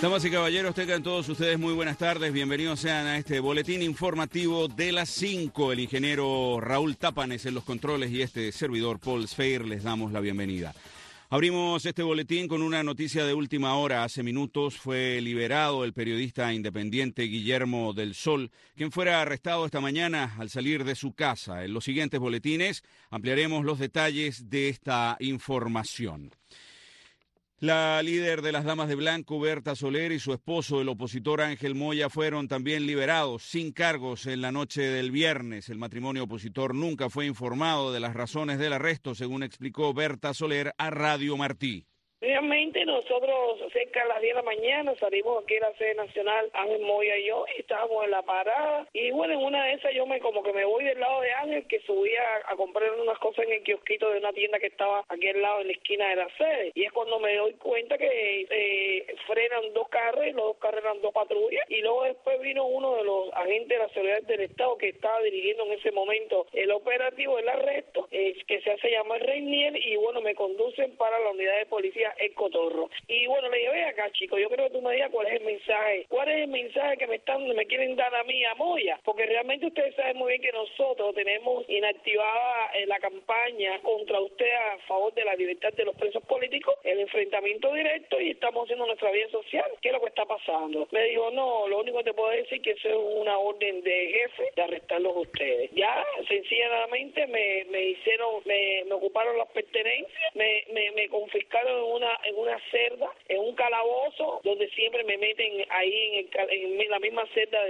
Damas y caballeros, tengan todos ustedes muy buenas tardes. Bienvenidos sean a este boletín informativo de las 5. El ingeniero Raúl Tápanes en los controles y este servidor Paul Sfeir les damos la bienvenida. Abrimos este boletín con una noticia de última hora. Hace minutos fue liberado el periodista independiente Guillermo del Sol, quien fuera arrestado esta mañana al salir de su casa. En los siguientes boletines ampliaremos los detalles de esta información. La líder de las Damas de Blanco, Berta Soler, y su esposo, el opositor Ángel Moya, fueron también liberados sin cargos en la noche del viernes. El matrimonio opositor nunca fue informado de las razones del arresto, según explicó Berta Soler a Radio Martí. Realmente nosotros cerca de las 10 de la mañana salimos aquí a la sede nacional, Ángel Moya y yo, y estábamos en la parada, y bueno, en una de esas yo me voy del lado de Ángel, que subía a comprar unas cosas en el kiosquito de una tienda que estaba aquí al lado en la esquina de la sede, y es cuando me doy cuenta que frenan dos carros, y los dos carros eran dos patrullas, y luego después vino uno de los agentes de la seguridad del Estado que estaba dirigiendo en ese momento el operativo, el arresto, que se hace llamar Reinier, y bueno, me conducen para la unidad de policía El Cotorro. Y bueno, le dije, ve acá, chico, yo creo que tú me digas cuál es el mensaje que me quieren dar a mí, a Moya, porque realmente ustedes saben muy bien que nosotros tenemos inactivada la campaña contra usted a favor de la libertad de los presos políticos, el enfrentamiento directo, y estamos haciendo nuestra vida social. ¿Qué es lo que está pasando? Me dijo, no, lo único que te puedo decir es que eso es una orden de jefe de arrestarlos a ustedes. Ya, sencillamente me ocuparon las pertenencias, me confiscaron en una celda, en un calabozo, donde siempre me meten ahí en la misma celda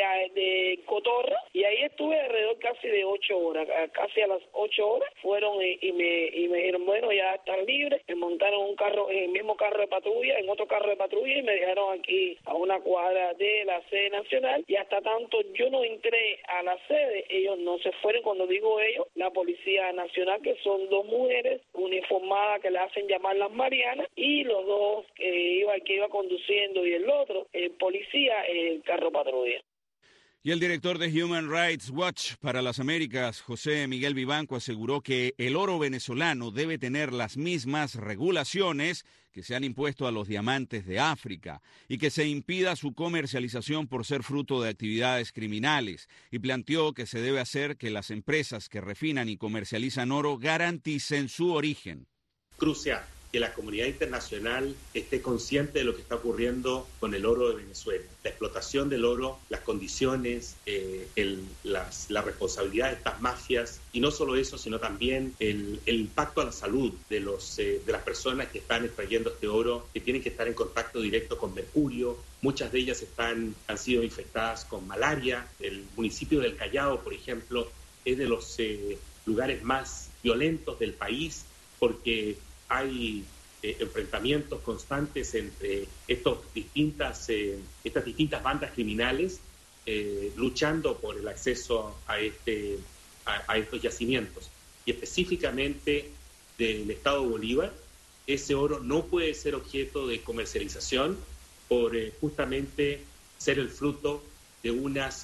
de Cotorra, y ahí estuve alrededor casi de 8 horas, casi a las 8 horas, fueron y me dijeron, bueno, ya están libres, me montaron un carro, en el mismo carro de patrulla, en otro carro de patrulla, y me dejaron aquí a una cuadra de la sede nacional, y hasta tanto yo no entré a la sede, ellos no se fueron. Cuando digo ellos, la Policía Nacional, que son dos mujeres uniformadas que le hacen llamar las Marianas, y los dos que iba conduciendo, y el otro, el policía, el carro patrulla. Y el director de Human Rights Watch para las Américas, José Miguel Vivanco, aseguró que el oro venezolano debe tener las mismas regulaciones que se han impuesto a los diamantes de África y que se impida su comercialización por ser fruto de actividades criminales, y planteó que se debe hacer que las empresas que refinan y comercializan oro garanticen su origen. Crucial que la comunidad internacional esté consciente de lo que está ocurriendo con el oro de Venezuela, la explotación del oro, las condiciones, la responsabilidad de estas mafias, y no solo eso, sino también el impacto a la salud de las personas que están extrayendo este oro, que tienen que estar en contacto directo con mercurio. Muchas de ellas han sido infectadas con malaria. El municipio del Callao, por ejemplo, es de los lugares más violentos del país, porque hay enfrentamientos constantes entre estas distintas bandas criminales luchando por el acceso a estos yacimientos. Y específicamente del Estado de Bolívar, ese oro no puede ser objeto de comercialización por justamente ser el fruto de unas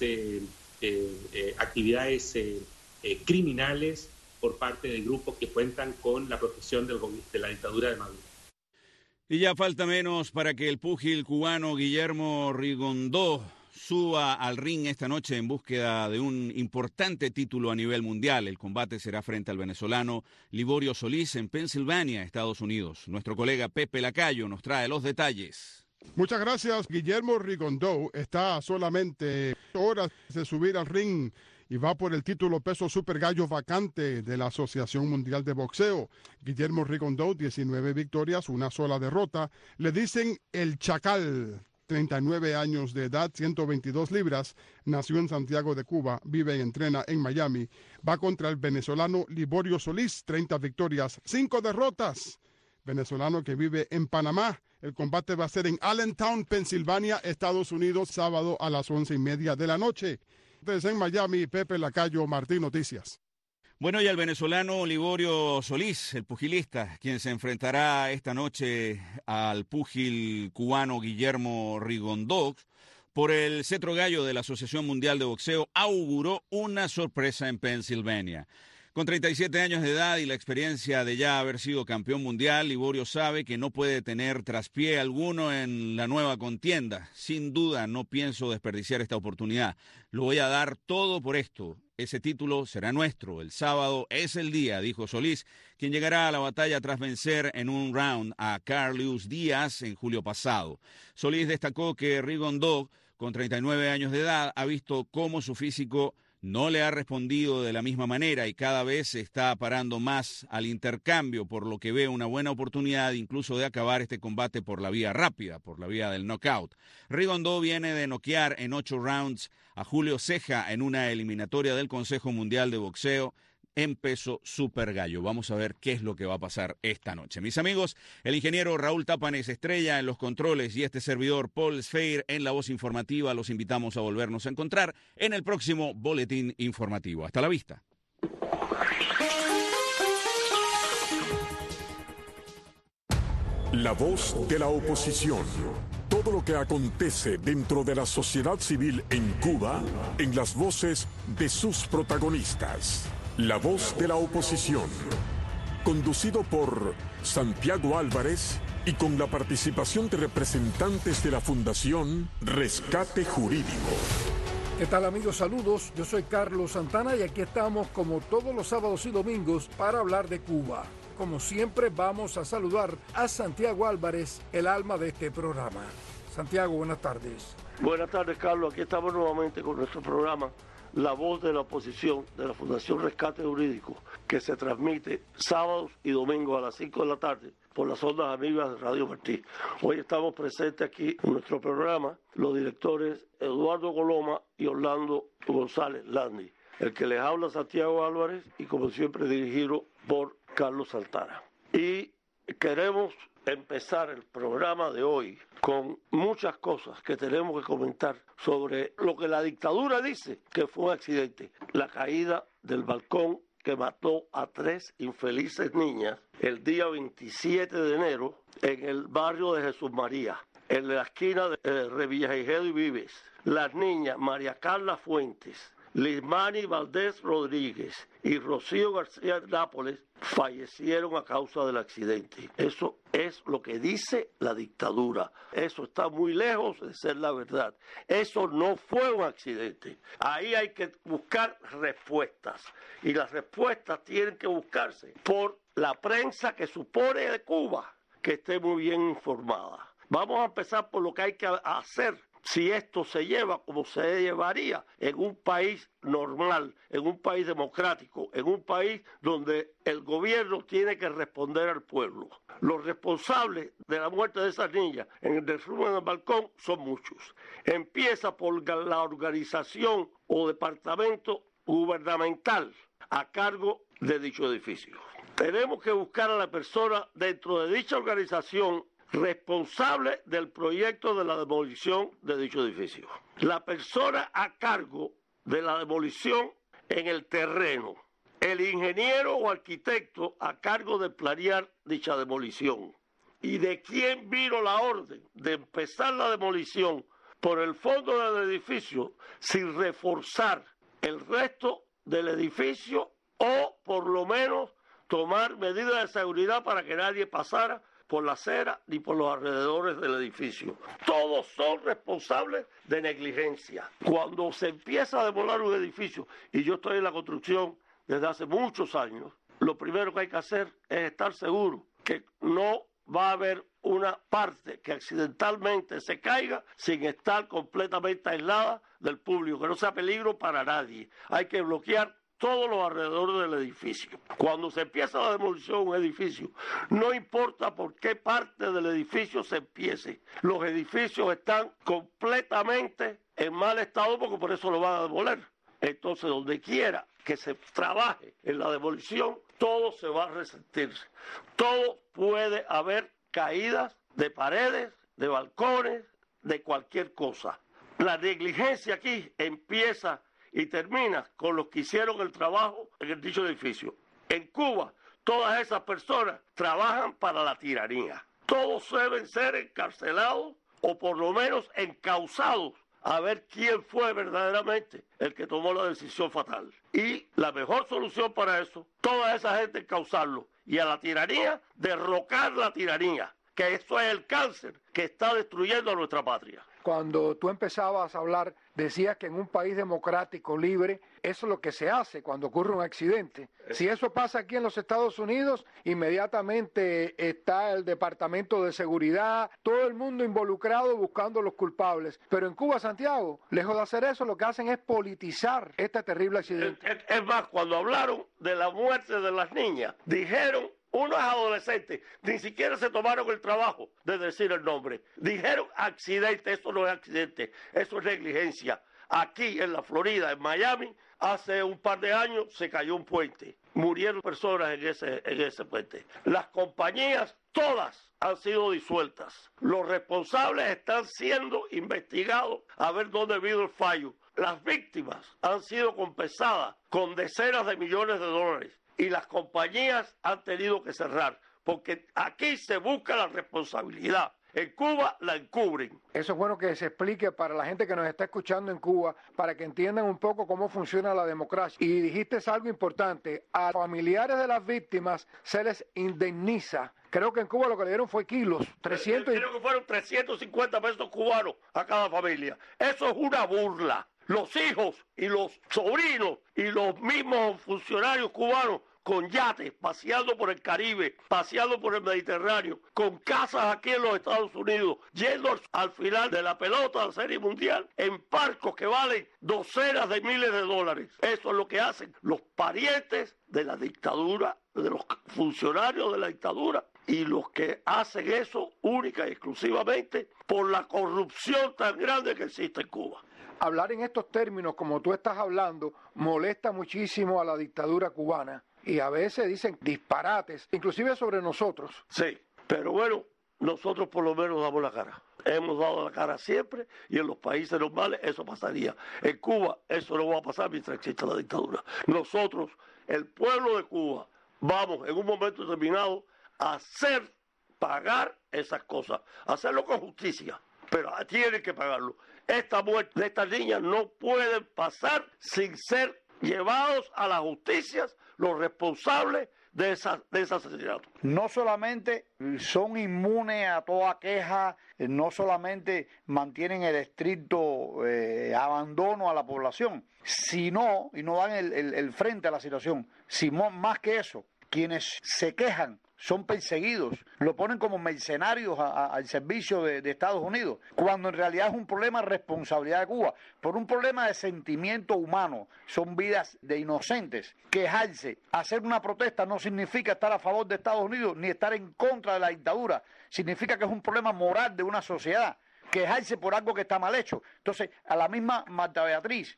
actividades criminales por parte de grupos que cuentan con la protección de la dictadura de Maduro. Y ya falta menos para que el púgil cubano Guillermo Rigondó suba al ring esta noche en búsqueda de un importante título a nivel mundial. El combate será frente al venezolano Liborio Solís en Pensilvania, Estados Unidos. Nuestro colega Pepe Lacayo nos trae los detalles. Muchas gracias. Guillermo Rigondó está a solamente horas de subir al ring y va por el título peso super gallo vacante de la Asociación Mundial de Boxeo. Guillermo Rigondó, 19 victorias, una sola derrota. Le dicen el Chacal, 39 años de edad, 122 libras. Nació en Santiago de Cuba, vive y entrena en Miami. Va contra el venezolano Liborio Solís, 30 victorias, 5 derrotas. Venezolano que vive en Panamá. El combate va a ser en Allentown, Pensilvania, Estados Unidos, sábado a las 11:30 de la noche. Desde en Miami, Pepe Lacayo, Martín Noticias. Bueno, y el venezolano Liborio Solís, el pugilista, quien se enfrentará esta noche al púgil cubano Guillermo Rigondó por el cetro gallo de la Asociación Mundial de Boxeo, auguró una sorpresa en Pensilvania. Con 37 años de edad y la experiencia de ya haber sido campeón mundial, Liborio sabe que no puede tener traspié alguno en la nueva contienda. Sin duda, no pienso desperdiciar esta oportunidad. Lo voy a dar todo por esto. Ese título será nuestro. El sábado es el día, dijo Solís, quien llegará a la batalla tras vencer en un round a Carlos Díaz en julio pasado. Solís destacó que Rigondeaux, con 39 años de edad, ha visto cómo su físico no le ha respondido de la misma manera y cada vez se está parando más al intercambio, por lo que ve una buena oportunidad incluso de acabar este combate por la vía rápida, por la vía del knockout. Rigondeaux viene de noquear en 8 rounds a Julio Ceja en una eliminatoria del Consejo Mundial de Boxeo en peso super gallo. Vamos a ver qué es lo que va a pasar esta noche. Mis amigos, el ingeniero Raúl Tápanes Estrella en los controles y este servidor Paul Sfeir en la voz informativa. Los invitamos a volvernos a encontrar en el próximo Boletín Informativo. Hasta la vista. La voz de la oposición. Todo lo que acontece dentro de la sociedad civil en Cuba, en las voces de sus protagonistas. La voz de la oposición, conducido por Santiago Álvarez y con la participación de representantes de la Fundación Rescate Jurídico. ¿Qué tal, amigos? Saludos, yo soy Carlos Santana y aquí estamos como todos los sábados y domingos para hablar de Cuba. Como siempre vamos a saludar a Santiago Álvarez, el alma de este programa. Santiago, buenas tardes. Buenas tardes, Carlos. Aquí estamos nuevamente con nuestro programa La Voz de la Oposición de la Fundación Rescate Jurídico, que se transmite sábados y domingos a las 5 de la tarde por las ondas amigas de Radio Martí. Hoy estamos presentes aquí en nuestro programa los directores Eduardo Coloma y Orlando González Landi. El que les habla Santiago Álvarez y como siempre dirigido por Carlos Santana. Y queremos empezar el programa de hoy con muchas cosas que tenemos que comentar sobre lo que la dictadura dice que fue un accidente. La caída del balcón que mató a 3 infelices niñas el día 27 de enero en el barrio de Jesús María, en la esquina de Revillagigedo y Vives. Las niñas María Carla Fuentes, Lismani Valdés Rodríguez y Rocío García Nápoles fallecieron a causa del accidente. Eso es lo que dice la dictadura. Eso está muy lejos de ser la verdad. Eso no fue un accidente. Ahí hay que buscar respuestas. Y las respuestas tienen que buscarse por la prensa que supone de Cuba que esté muy bien informada. Vamos a empezar por lo que hay que hacer si esto se lleva como se llevaría en un país normal, en un país democrático, en un país donde el gobierno tiene que responder al pueblo. Los responsables de la muerte de esas niñas en el derrumbe del balcón son muchos. Empieza por la organización o departamento gubernamental a cargo de dicho edificio. Tenemos que buscar a la persona dentro de dicha organización responsable del proyecto de la demolición de dicho edificio. La persona a cargo de la demolición en el terreno, el ingeniero o arquitecto a cargo de planear dicha demolición. ¿Y de quién vino la orden de empezar la demolición por el fondo del edificio sin reforzar el resto del edificio o por lo menos tomar medidas de seguridad para que nadie pasara por la acera ni por los alrededores del edificio? Todos son responsables de negligencia. Cuando se empieza a demoler un edificio, y yo estoy en la construcción desde hace muchos años, lo primero que hay que hacer es estar seguro que no va a haber una parte que accidentalmente se caiga sin estar completamente aislada del público, que no sea peligro para nadie. Hay que bloquear todos los alrededores del edificio. Cuando se empieza la demolición de un edificio, no importa por qué parte del edificio se empiece, los edificios están completamente en mal estado porque por eso lo van a demoler. Entonces, donde quiera que se trabaje en la demolición, todo se va a resentir. Todo puede haber caídas de paredes, de balcones, de cualquier cosa. La negligencia aquí empieza y termina con los que hicieron el trabajo en el dicho edificio. En Cuba, todas esas personas trabajan para la tiranía. Todos deben ser encarcelados o por lo menos encausados a ver quién fue verdaderamente el que tomó la decisión fatal. Y la mejor solución para eso, toda esa gente encauzarlo. Y a la tiranía, derrocar la tiranía, que eso es el cáncer que está destruyendo a nuestra patria. Cuando tú empezabas a hablar, decías que en un país democrático, libre, eso es lo que se hace cuando ocurre un accidente. Si eso pasa aquí en los Estados Unidos, inmediatamente está el Departamento de Seguridad, todo el mundo involucrado buscando los culpables. Pero en Cuba, Santiago, lejos de hacer eso, lo que hacen es politizar este terrible accidente. Es más, cuando hablaron de la muerte de las niñas, dijeron unos adolescentes, ni siquiera se tomaron el trabajo de decir el nombre. Dijeron accidente, eso no es accidente, eso es negligencia. Aquí en la Florida, en Miami, hace un par de años se cayó un puente. Murieron personas en ese puente. Las compañías, todas han sido disueltas. Los responsables están siendo investigados a ver dónde vino el fallo. Las víctimas han sido compensadas con decenas de millones de dólares. Y las compañías han tenido que cerrar, porque aquí se busca la responsabilidad. En Cuba la encubren. Eso es bueno que se explique para la gente que nos está escuchando en Cuba, para que entiendan un poco cómo funciona la democracia. Y dijiste algo importante, a familiares de las víctimas se les indemniza. Creo que en Cuba lo que le dieron fue kilos, 300 Creo que fueron 350 pesos cubanos a cada familia. Eso es una burla. Los hijos y los sobrinos y los mismos funcionarios cubanos con yates, paseando por el Caribe, paseando por el Mediterráneo, con casas aquí en los Estados Unidos, yendo al final de la pelota de la Serie Mundial en barcos que valen docenas de miles de dólares. Eso es lo que hacen los parientes de la dictadura, de los funcionarios de la dictadura, y los que hacen eso única y exclusivamente por la corrupción tan grande que existe en Cuba. Hablar en estos términos, como tú estás hablando, molesta muchísimo a la dictadura cubana. Y a veces dicen disparates, inclusive sobre nosotros. Sí, pero bueno, nosotros por lo menos damos la cara. Hemos dado la cara siempre y en los países normales eso pasaría. En Cuba eso no va a pasar mientras exista la dictadura. Nosotros, el pueblo de Cuba, vamos en un momento determinado a hacer pagar esas cosas, hacerlo con justicia, pero tienen que pagarlo. Esta muerte de estas niñas no pueden pasar sin ser llevados a la justicia los responsables de ese asesinato. No solamente son inmunes a toda queja, no solamente mantienen el estricto abandono a la población, sino, y no dan el frente a la situación, sino más que eso, quienes se quejan son perseguidos, lo ponen como mercenarios al servicio de Estados Unidos, cuando en realidad es un problema de responsabilidad de Cuba, por un problema de sentimiento humano, son vidas de inocentes. Quejarse, hacer una protesta no significa estar a favor de Estados Unidos ni estar en contra de la dictadura, significa que es un problema moral de una sociedad, quejarse por algo que está mal hecho. Entonces, a la misma Marta Beatriz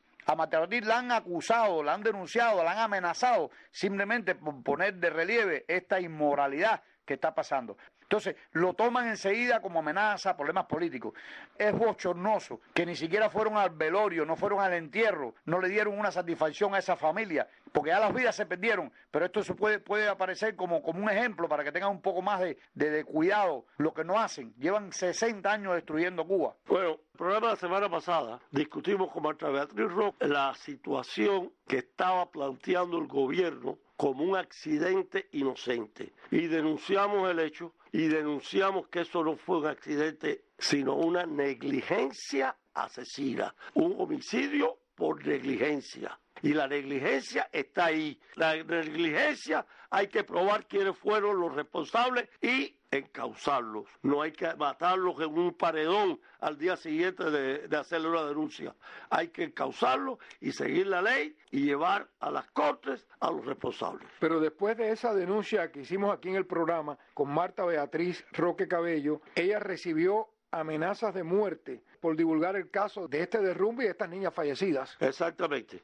la han acusado, la han denunciado, la han amenazado simplemente por poner de relieve esta inmoralidad que está pasando. Entonces, lo toman enseguida como amenaza, problemas políticos. Es bochornoso que ni siquiera fueron al velorio, no fueron al entierro, no le dieron una satisfacción a esa familia, porque ya las vidas se perdieron, pero esto se puede aparecer como un ejemplo para que tengan un poco más de cuidado lo que no hacen. Llevan 60 años destruyendo Cuba. Bueno, el programa de la semana pasada discutimos con Marta Beatriz Roque la situación que estaba planteando el gobierno como un accidente inocente. Y denunciamos el hecho y denunciamos que eso no fue un accidente, sino una negligencia asesina, un homicidio por negligencia. Y la negligencia está ahí. La negligencia hay que probar quiénes fueron los responsables y encauzarlos. No hay que matarlos en un paredón al día siguiente de hacerle una denuncia. Hay que encauzarlos y seguir la ley y llevar a las cortes a los responsables. Pero después de esa denuncia que hicimos aquí en el programa con Marta Beatriz Roque Cabello, ella recibió amenazas de muerte por divulgar el caso de este derrumbe y de estas niñas fallecidas. Exactamente.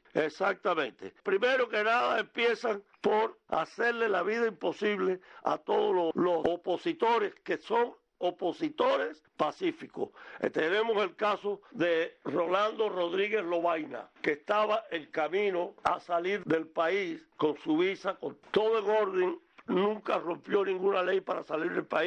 Primero que nada empiezan por hacerle la vida imposible a todos los opositores que son opositores pacíficos. Tenemos el caso de Rolando Rodríguez Lobaina, que estaba en camino a salir del país con su visa, con todo en orden, nunca rompió ninguna ley para salir del país,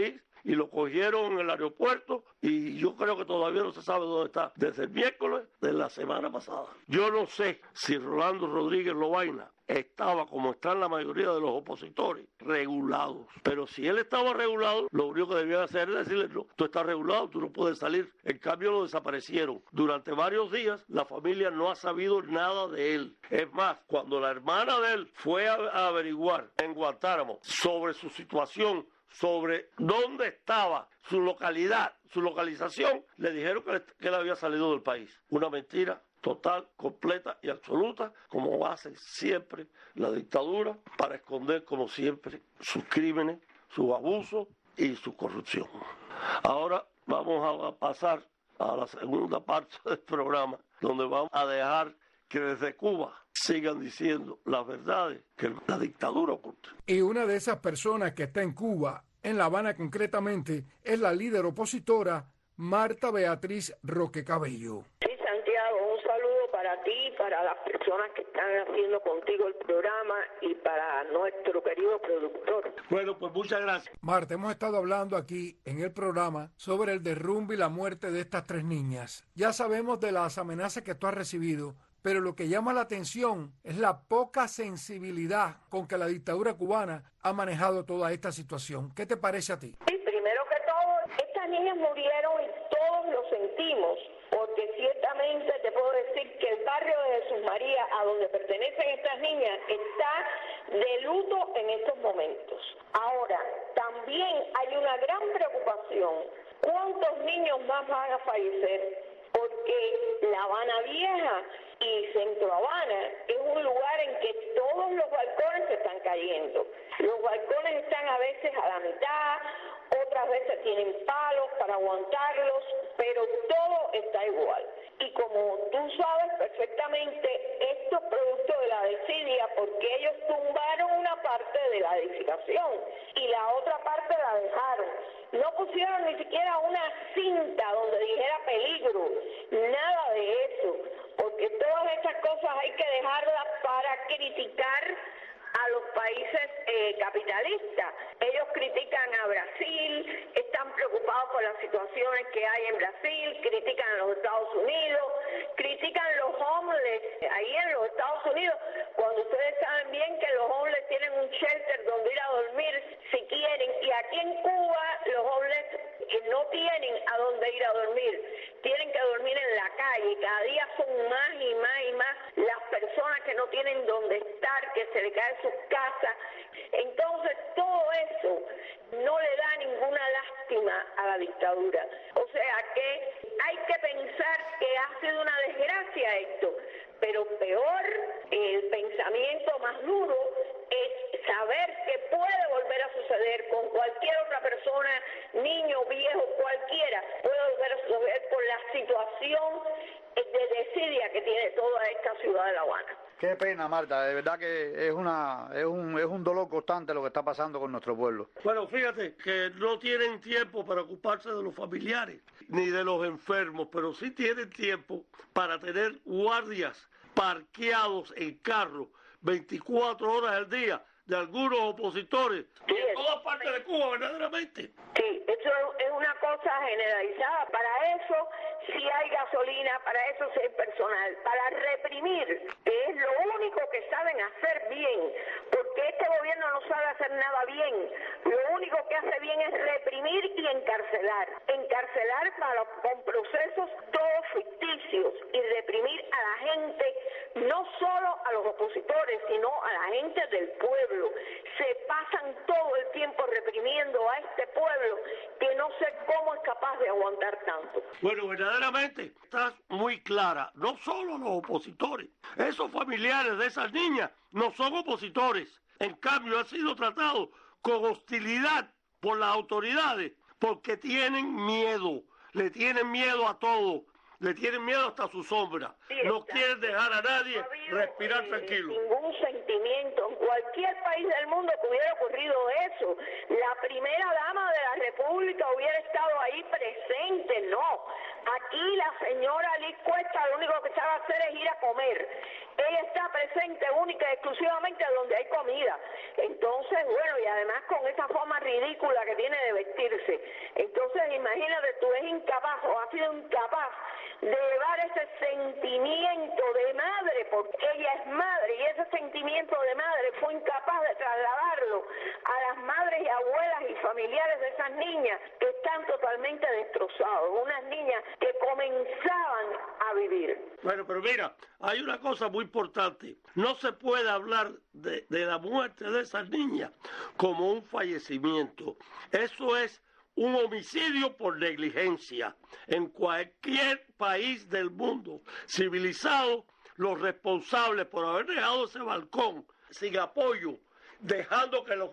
y lo cogieron en el aeropuerto y yo creo que todavía no se sabe dónde está desde el miércoles de la semana pasada. Yo no sé si Rolando Rodríguez Lobaina estaba, como están la mayoría de los opositores, regulados. Pero si él estaba regulado, lo único que debían hacer es decirle, no, tú estás regulado, tú no puedes salir. En cambio lo desaparecieron. Durante varios días la familia no ha sabido nada de él. Es más, cuando la hermana de él fue a averiguar en Guantánamo sobre su situación, sobre dónde estaba su localidad, su localización, le dijeron que él había salido del país. Una mentira total, completa y absoluta, como hace siempre la dictadura, para esconder, como siempre, sus crímenes, sus abusos y su corrupción. Ahora vamos a pasar a la segunda parte del programa, donde vamos a dejar que desde Cuba sigan diciendo las verdades que la dictadura oculta. Y una de esas personas que está en Cuba, en La Habana concretamente, es la líder opositora Marta Beatriz Roque Cabello. Sí, Santiago, un saludo para ti, para las personas que están haciendo contigo el programa y para nuestro querido productor. Bueno, pues muchas gracias. Marta, hemos estado hablando aquí en el programa sobre el derrumbe y la muerte de estas 3 niñas. Ya sabemos de las amenazas que tú has recibido, pero lo que llama la atención es la poca sensibilidad con que la dictadura cubana ha manejado toda esta situación. ¿Qué te parece a ti? Sí, primero que todo, estas niñas murieron y todos lo sentimos, porque ciertamente te puedo decir que el barrio de Jesús María, a donde pertenecen estas niñas, está de luto en estos momentos. Ahora, también hay una gran preocupación. ¿Cuántos niños más van a fallecer? Porque La Habana Vieja y Centro Habana es un lugar en que todos los balcones se están cayendo. Los balcones están a veces a la mitad, otras veces tienen palos para aguantarlos, pero todo está igual. Y como tú sabes perfectamente, esto es producto de la desidia, porque ellos tumbaron una parte de la edificación y la otra parte la dejaron. No pusieron ni siquiera una cinta donde dijera peligro, nada de eso, porque todas estas cosas hay que dejarlas para criticar a los países capitalistas. Ellos critican a Brasil, están preocupados por las situaciones que hay en Brasil, critican a los Estados Unidos, critican los homeless ahí en los Estados Unidos, cuando ustedes saben bien que los homeless tienen un shelter donde ir a dormir si quieren, y aquí en Cuba los homeless no tienen a dónde ir a dormir, tienen que dormir en la calle. Cada día son más y más y más las personas que no tienen dónde estar, que se les caen sus casas. Entonces todo eso no le da ninguna lástima a la dictadura. O sea que hay que pensar que ha sido una desgracia esto, pero peor, el pensamiento más duro es saber que puede volver a suceder con cualquier otra persona, niño, viejo, cualquiera, puede volver a suceder por la situación de desidia que tiene toda esta ciudad de La Habana. Qué pena, Marta, de verdad que es un dolor constante lo que está pasando con nuestro pueblo. Bueno, fíjate que no tienen tiempo para ocuparse de los familiares ni de los enfermos, pero sí tienen tiempo para tener guardias parqueados en carros 24 horas al día de algunos opositores en todas partes de Cuba, verdaderamente. Sí, eso es una cosa generalizada. Para eso sí hay gasolina, para eso sí hay personal, para reprimir, que es lo único que saben hacer bien, porque este gobierno no sabe hacer nada bien. Lo único que hace bien es reprimir y encarcelar con procesos todos ficticios, y reprimir a la gente, no solo a los opositores, sino a la gente del pueblo. Se pasan todo el tiempo reprimiendo a este pueblo que no sé cómo es capaz de aguantar tanto. Bueno, verdaderamente está muy clara, no solo los opositores, esos familiares de esas niñas no son opositores, en cambio han sido tratados con hostilidad por las autoridades porque tienen miedo, le tienen miedo a todo. Le tienen miedo hasta su sombra. Sí, no quieren dejar a nadie respirar tranquilo. Ningún sentimiento. En cualquier país del mundo que hubiera ocurrido eso, la primera dama de la República hubiera estado ahí presente. No. Aquí la señora Liz Cuesta lo único que sabe hacer es ir a comer. Ella está presente única y exclusivamente donde hay comida. Entonces, bueno, y además con esa forma ridícula que tiene de vestirse. Entonces, imagínate, tú eres incapaz o has sido incapaz de llevar ese sentimiento de madre, porque ella es madre, y ese sentimiento de madre fue incapaz de trasladarlo a las madres y abuelas y familiares de esas niñas que están totalmente destrozados, unas niñas que comenzaban a vivir. Bueno, pero mira, hay una cosa muy importante. No se puede hablar de la muerte de esas niñas como un fallecimiento. Eso es un homicidio por negligencia. En cualquier país del mundo civilizado, los responsables por haber dejado ese balcón sin apoyo, dejando que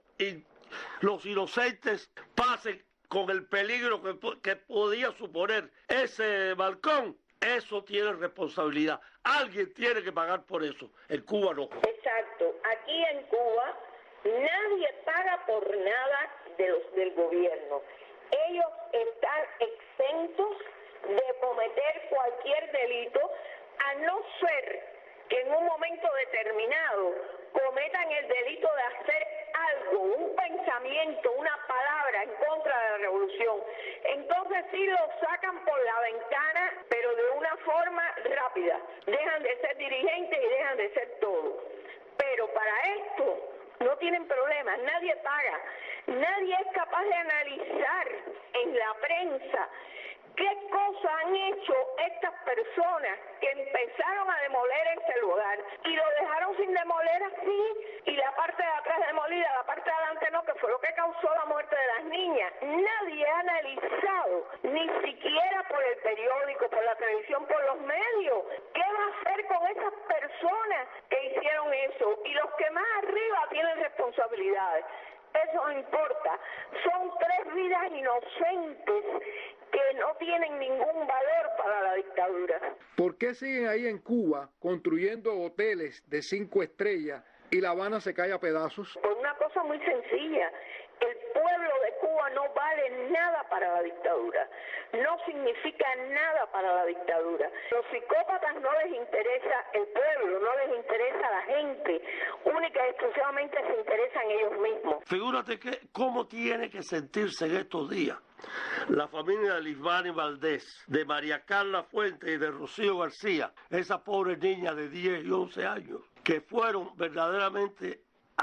los inocentes pasen con el peligro que podía suponer ese balcón, eso tiene responsabilidad. Alguien tiene que pagar por eso. En Cuba no. Exacto. Aquí en Cuba nadie paga por nada del gobierno. Ellos están exentos de cometer cualquier delito, a no ser que en un momento determinado cometan el delito de hacer algo, un pensamiento, una palabra en contra de la revolución. Entonces sí lo sacan por la ventana, pero de una forma rápida. Dejan de ser dirigentes y dejan de ser todo. Pero para esto no tienen problemas, nadie paga. Nadie es capaz de analizar en la prensa qué cosas han hecho estas personas que empezaron a demoler ese lugar y lo dejaron sin demoler así, y la parte de atrás demolida, la parte de adelante no, que fue lo que causó la muerte de las niñas. Nadie ha analizado, ni siquiera por el periódico, por la televisión, por los medios, qué va a hacer con esas personas que hicieron eso, y los que más arriba tienen responsabilidades. Eso no importa, son 3 vidas inocentes que no tienen ningún valor para la dictadura. ¿Por qué siguen ahí en Cuba construyendo hoteles de 5 estrellas y La Habana se cae a pedazos? Por una cosa muy sencilla, el pueblo de Cuba no vale nada para la dictadura, no significa nada para la dictadura. Los psicópatas no les interesa el pueblo, no les interesa la gente, única y exclusivamente se interesan ellos mismos. Figúrate cómo tiene que sentirse en estos días la familia de Lisbani Valdés, de María Carla Fuentes y de Rocío García, esas pobres niñas de 10 y 11 años, que fueron verdaderamente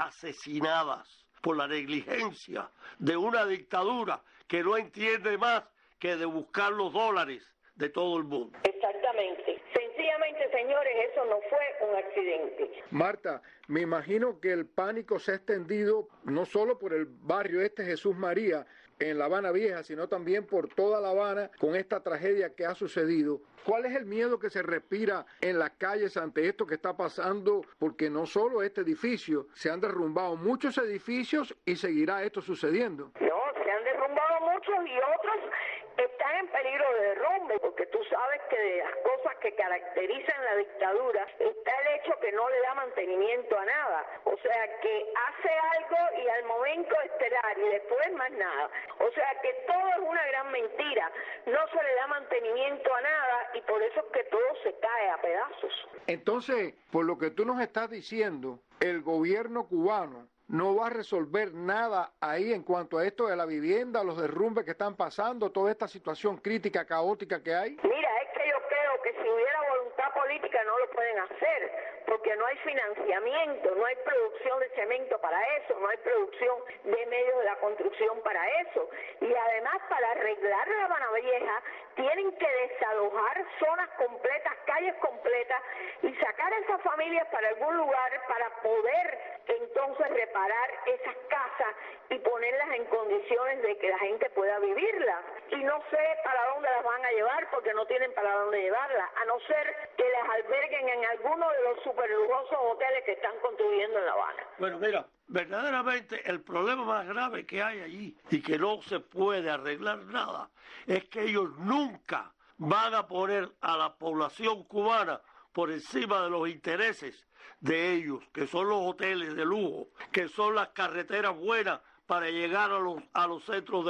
asesinadas por la negligencia de una dictadura que no entiende más que de buscar los dólares de todo el mundo. Exactamente. Sencillamente, señores, eso no fue un accidente. Marta, me imagino que el pánico se ha extendido no solo por el barrio Jesús María, en La Habana Vieja, sino también por toda La Habana con esta tragedia que ha sucedido. ¿Cuál es el miedo que se respira en las calles ante esto que está pasando? Porque no solo este edificio, se han derrumbado muchos edificios y seguirá esto sucediendo. No, se han derrumbado muchos y otros están en peligro de derrumbe, porque tú sabes que de las cosas que caracterizan la dictadura está el hecho que no le da mantenimiento a nada. O sea, que hace algo y al momento estelar y después más nada. O sea, que todo es una gran mentira. No se le da mantenimiento a nada y por eso es que todo se cae a pedazos. Entonces, por lo que tú nos estás diciendo, el gobierno cubano no va a resolver nada ahí en cuanto a esto de la vivienda, los derrumbes que están pasando, toda esta situación crítica, caótica que hay. Mira, es que yo creo que si hubiera voluntad política no lo pueden hacer, porque no hay financiamiento, no hay producción de cemento para eso, no hay producción de medios de la construcción para eso. Y además, para arreglar La Habana Vieja, tienen que desalojar zonas completas, calles completas, y sacar a esas familias para algún lugar para poder entonces reparar esas casas y ponerlas en condiciones de que la gente pueda vivirlas. Y no sé para dónde las van a llevar, porque no tienen para dónde llevarlas, a no ser que las alberguen en alguno de los superlujosos hoteles que están construyendo en La Habana. Bueno, mira, verdaderamente el problema más grave que hay allí y que no se puede arreglar nada es que ellos nunca van a poner a la población cubana por encima de los intereses de ellos, que son los hoteles de lujo, que son las carreteras buenas para llegar a los centros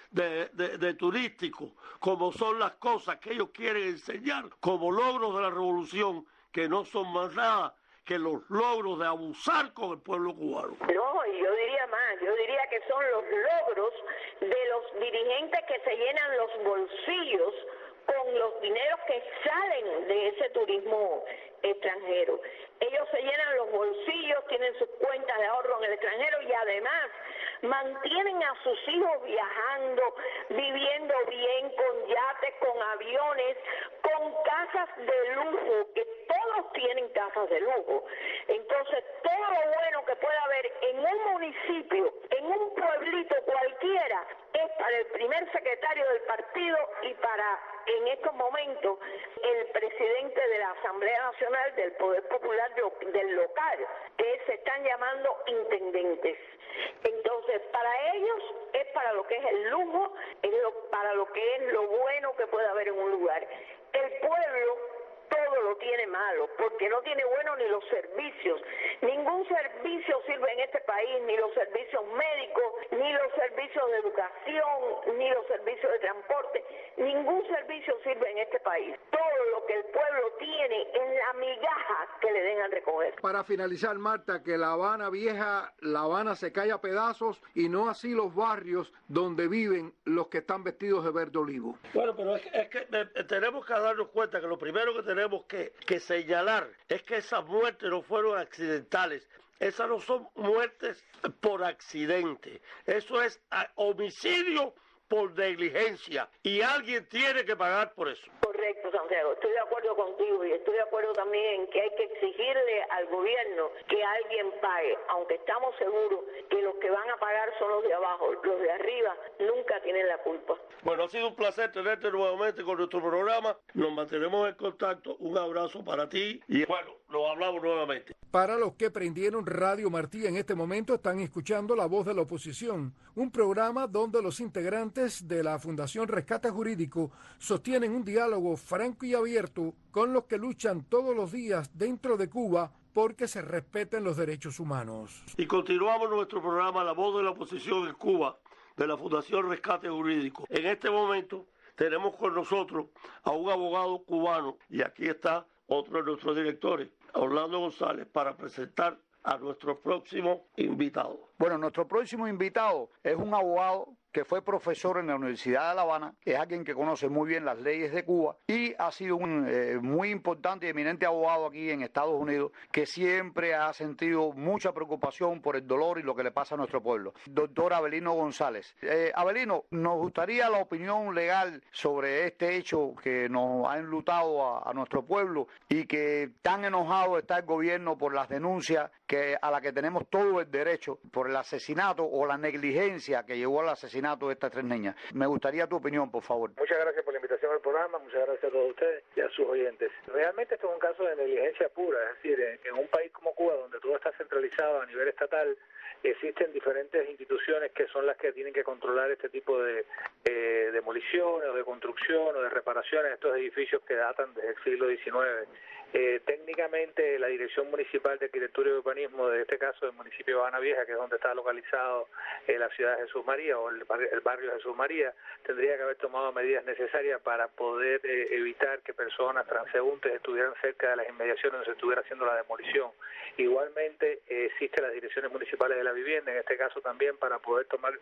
de turístico, como son las cosas que ellos quieren enseñar como logros de la revolución, que no son más nada que los logros de abusar con el pueblo cubano. No, y yo diría más, yo diría que son los logros de los dirigentes que se llenan los bolsillos con los dineros que salen de ese turismo extranjero. Ellos se llenan los bolsillos, tienen sus cuentas de ahorro en el extranjero y además mantienen a sus hijos viajando, viviendo bien, con yates, con aviones, con casas de lujo, que todos tienen casas de lujo. Entonces, todo lo bueno que pueda haber en un municipio, en un pueblito cualquiera, es para el primer secretario del partido y para, en estos momentos, el presidente de la Asamblea Nacional del Poder Popular del local, que se están llamando intendentes. Entonces, para ellos es para lo que es el lujo, para lo que es lo bueno que puede haber en un lugar. El pueblo todo lo tiene malo, porque no tiene bueno ni los servicios. Ningún servicio sirve en este país, ni los servicios médicos, ni los servicios de educación, ni los servicios de transporte. Ningún servicio sirve en este país. Todo lo que el pueblo tiene es la migaja que le den a recoger. Para finalizar, Marta, que La Habana Vieja, La Habana se cae a pedazos y no así los barrios donde viven los que están vestidos de verde olivo. Bueno, pero es que tenemos que darnos cuenta que lo primero que tenemos que señalar es que esas muertes no fueron accidentales. Esas no son muertes por accidente. Eso es homicidio por negligencia. Y alguien tiene que pagar por eso. Correcto, Santiago. Estoy de acuerdo contigo y estoy de acuerdo también en que hay que exigirle al gobierno que alguien pague, aunque estamos seguros que los que van a pagar son los de abajo. Los de arriba nunca tienen la culpa. Bueno, ha sido un placer tenerte nuevamente con nuestro programa. Nos mantenemos en contacto. Un abrazo para ti y bueno, nos hablamos nuevamente. Para los que prendieron Radio Martí en este momento, están escuchando La Voz de la Oposición, un programa donde los integrantes de la Fundación Rescate Jurídico sostienen un diálogo franco y abierto con los que luchan todos los días dentro de Cuba porque se respeten los derechos humanos. Y continuamos nuestro programa La Voz de la Oposición en Cuba, de la Fundación Rescate Jurídico. En este momento tenemos con nosotros a un abogado cubano y aquí está otro de nuestros directores, Orlando González, para presentar a nuestro próximo invitado. Bueno, nuestro próximo invitado es un abogado que fue profesor en la Universidad de La Habana, es alguien que conoce muy bien las leyes de Cuba y ha sido un muy importante y eminente abogado aquí en Estados Unidos, que siempre ha sentido mucha preocupación por el dolor y lo que le pasa a nuestro pueblo. Doctor Avelino González. Avelino, nos gustaría la opinión legal sobre este hecho que nos ha enlutado a nuestro pueblo y que tan enojado está el gobierno por las denuncias a la que tenemos todo el derecho por el asesinato o la negligencia que llevó al asesinato de estas tres niñas. Me gustaría tu opinión, por favor. Muchas gracias por la invitación al programa, muchas gracias a todos ustedes y a sus oyentes. Realmente esto es un caso de negligencia pura, es decir, en un país como Cuba, donde todo está centralizado a nivel estatal, existen diferentes instituciones que son las que tienen que controlar este tipo de demoliciones o de construcción o de reparaciones de estos edificios que datan desde el siglo XIX. Técnicamente la Dirección Municipal de Arquitectura y Urbanismo, de este caso del municipio de Habana Vieja, que es donde está localizado la ciudad de Jesús María o el barrio de Jesús María, tendría que haber tomado medidas necesarias para poder evitar que personas transeúntes estuvieran cerca de las inmediaciones donde se estuviera haciendo la demolición. Igualmente existen las direcciones municipales de la vivienda, en este caso también para poder tomar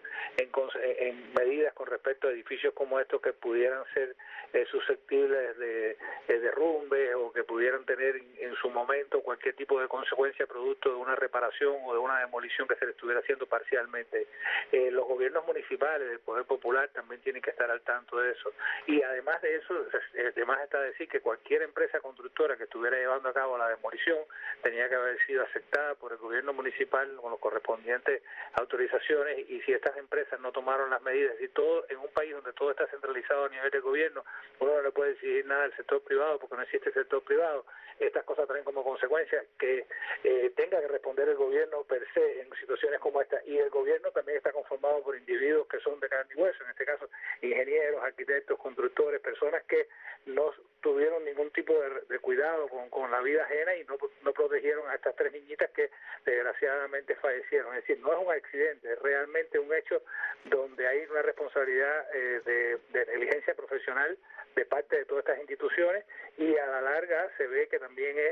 en medidas con respecto a edificios como estos que pudieran ser susceptibles de derrumbes o que pudieran tener en su momento cualquier tipo de consecuencia producto de una reparación o de una demolición que se le estuviera haciendo parcialmente. Los gobiernos municipales del Poder Popular también tienen que estar al tanto de eso. Y además de eso, además está decir que cualquier empresa constructora que estuviera llevando a cabo la demolición tenía que haber sido aceptada por el gobierno municipal con las correspondientes autorizaciones, y si estas empresas no tomaron las medidas, y todo en un país donde todo está centralizado a nivel del gobierno, uno no le puede exigir nada al sector privado porque no existe sector privado. Estas cosas traen como consecuencia que tenga que responder el gobierno per se en situaciones como esta, y el gobierno también está conformado por individuos que son de carne y hueso, en este caso ingenieros, arquitectos, constructores, personas que no tuvieron ningún tipo de cuidado con la vida ajena y no protegieron a estas 3 niñitas que desgraciadamente fallecieron. Es decir, no es un accidente, es realmente un hecho donde hay una responsabilidad de negligencia profesional de parte de todas estas instituciones, y a la larga se ve que también es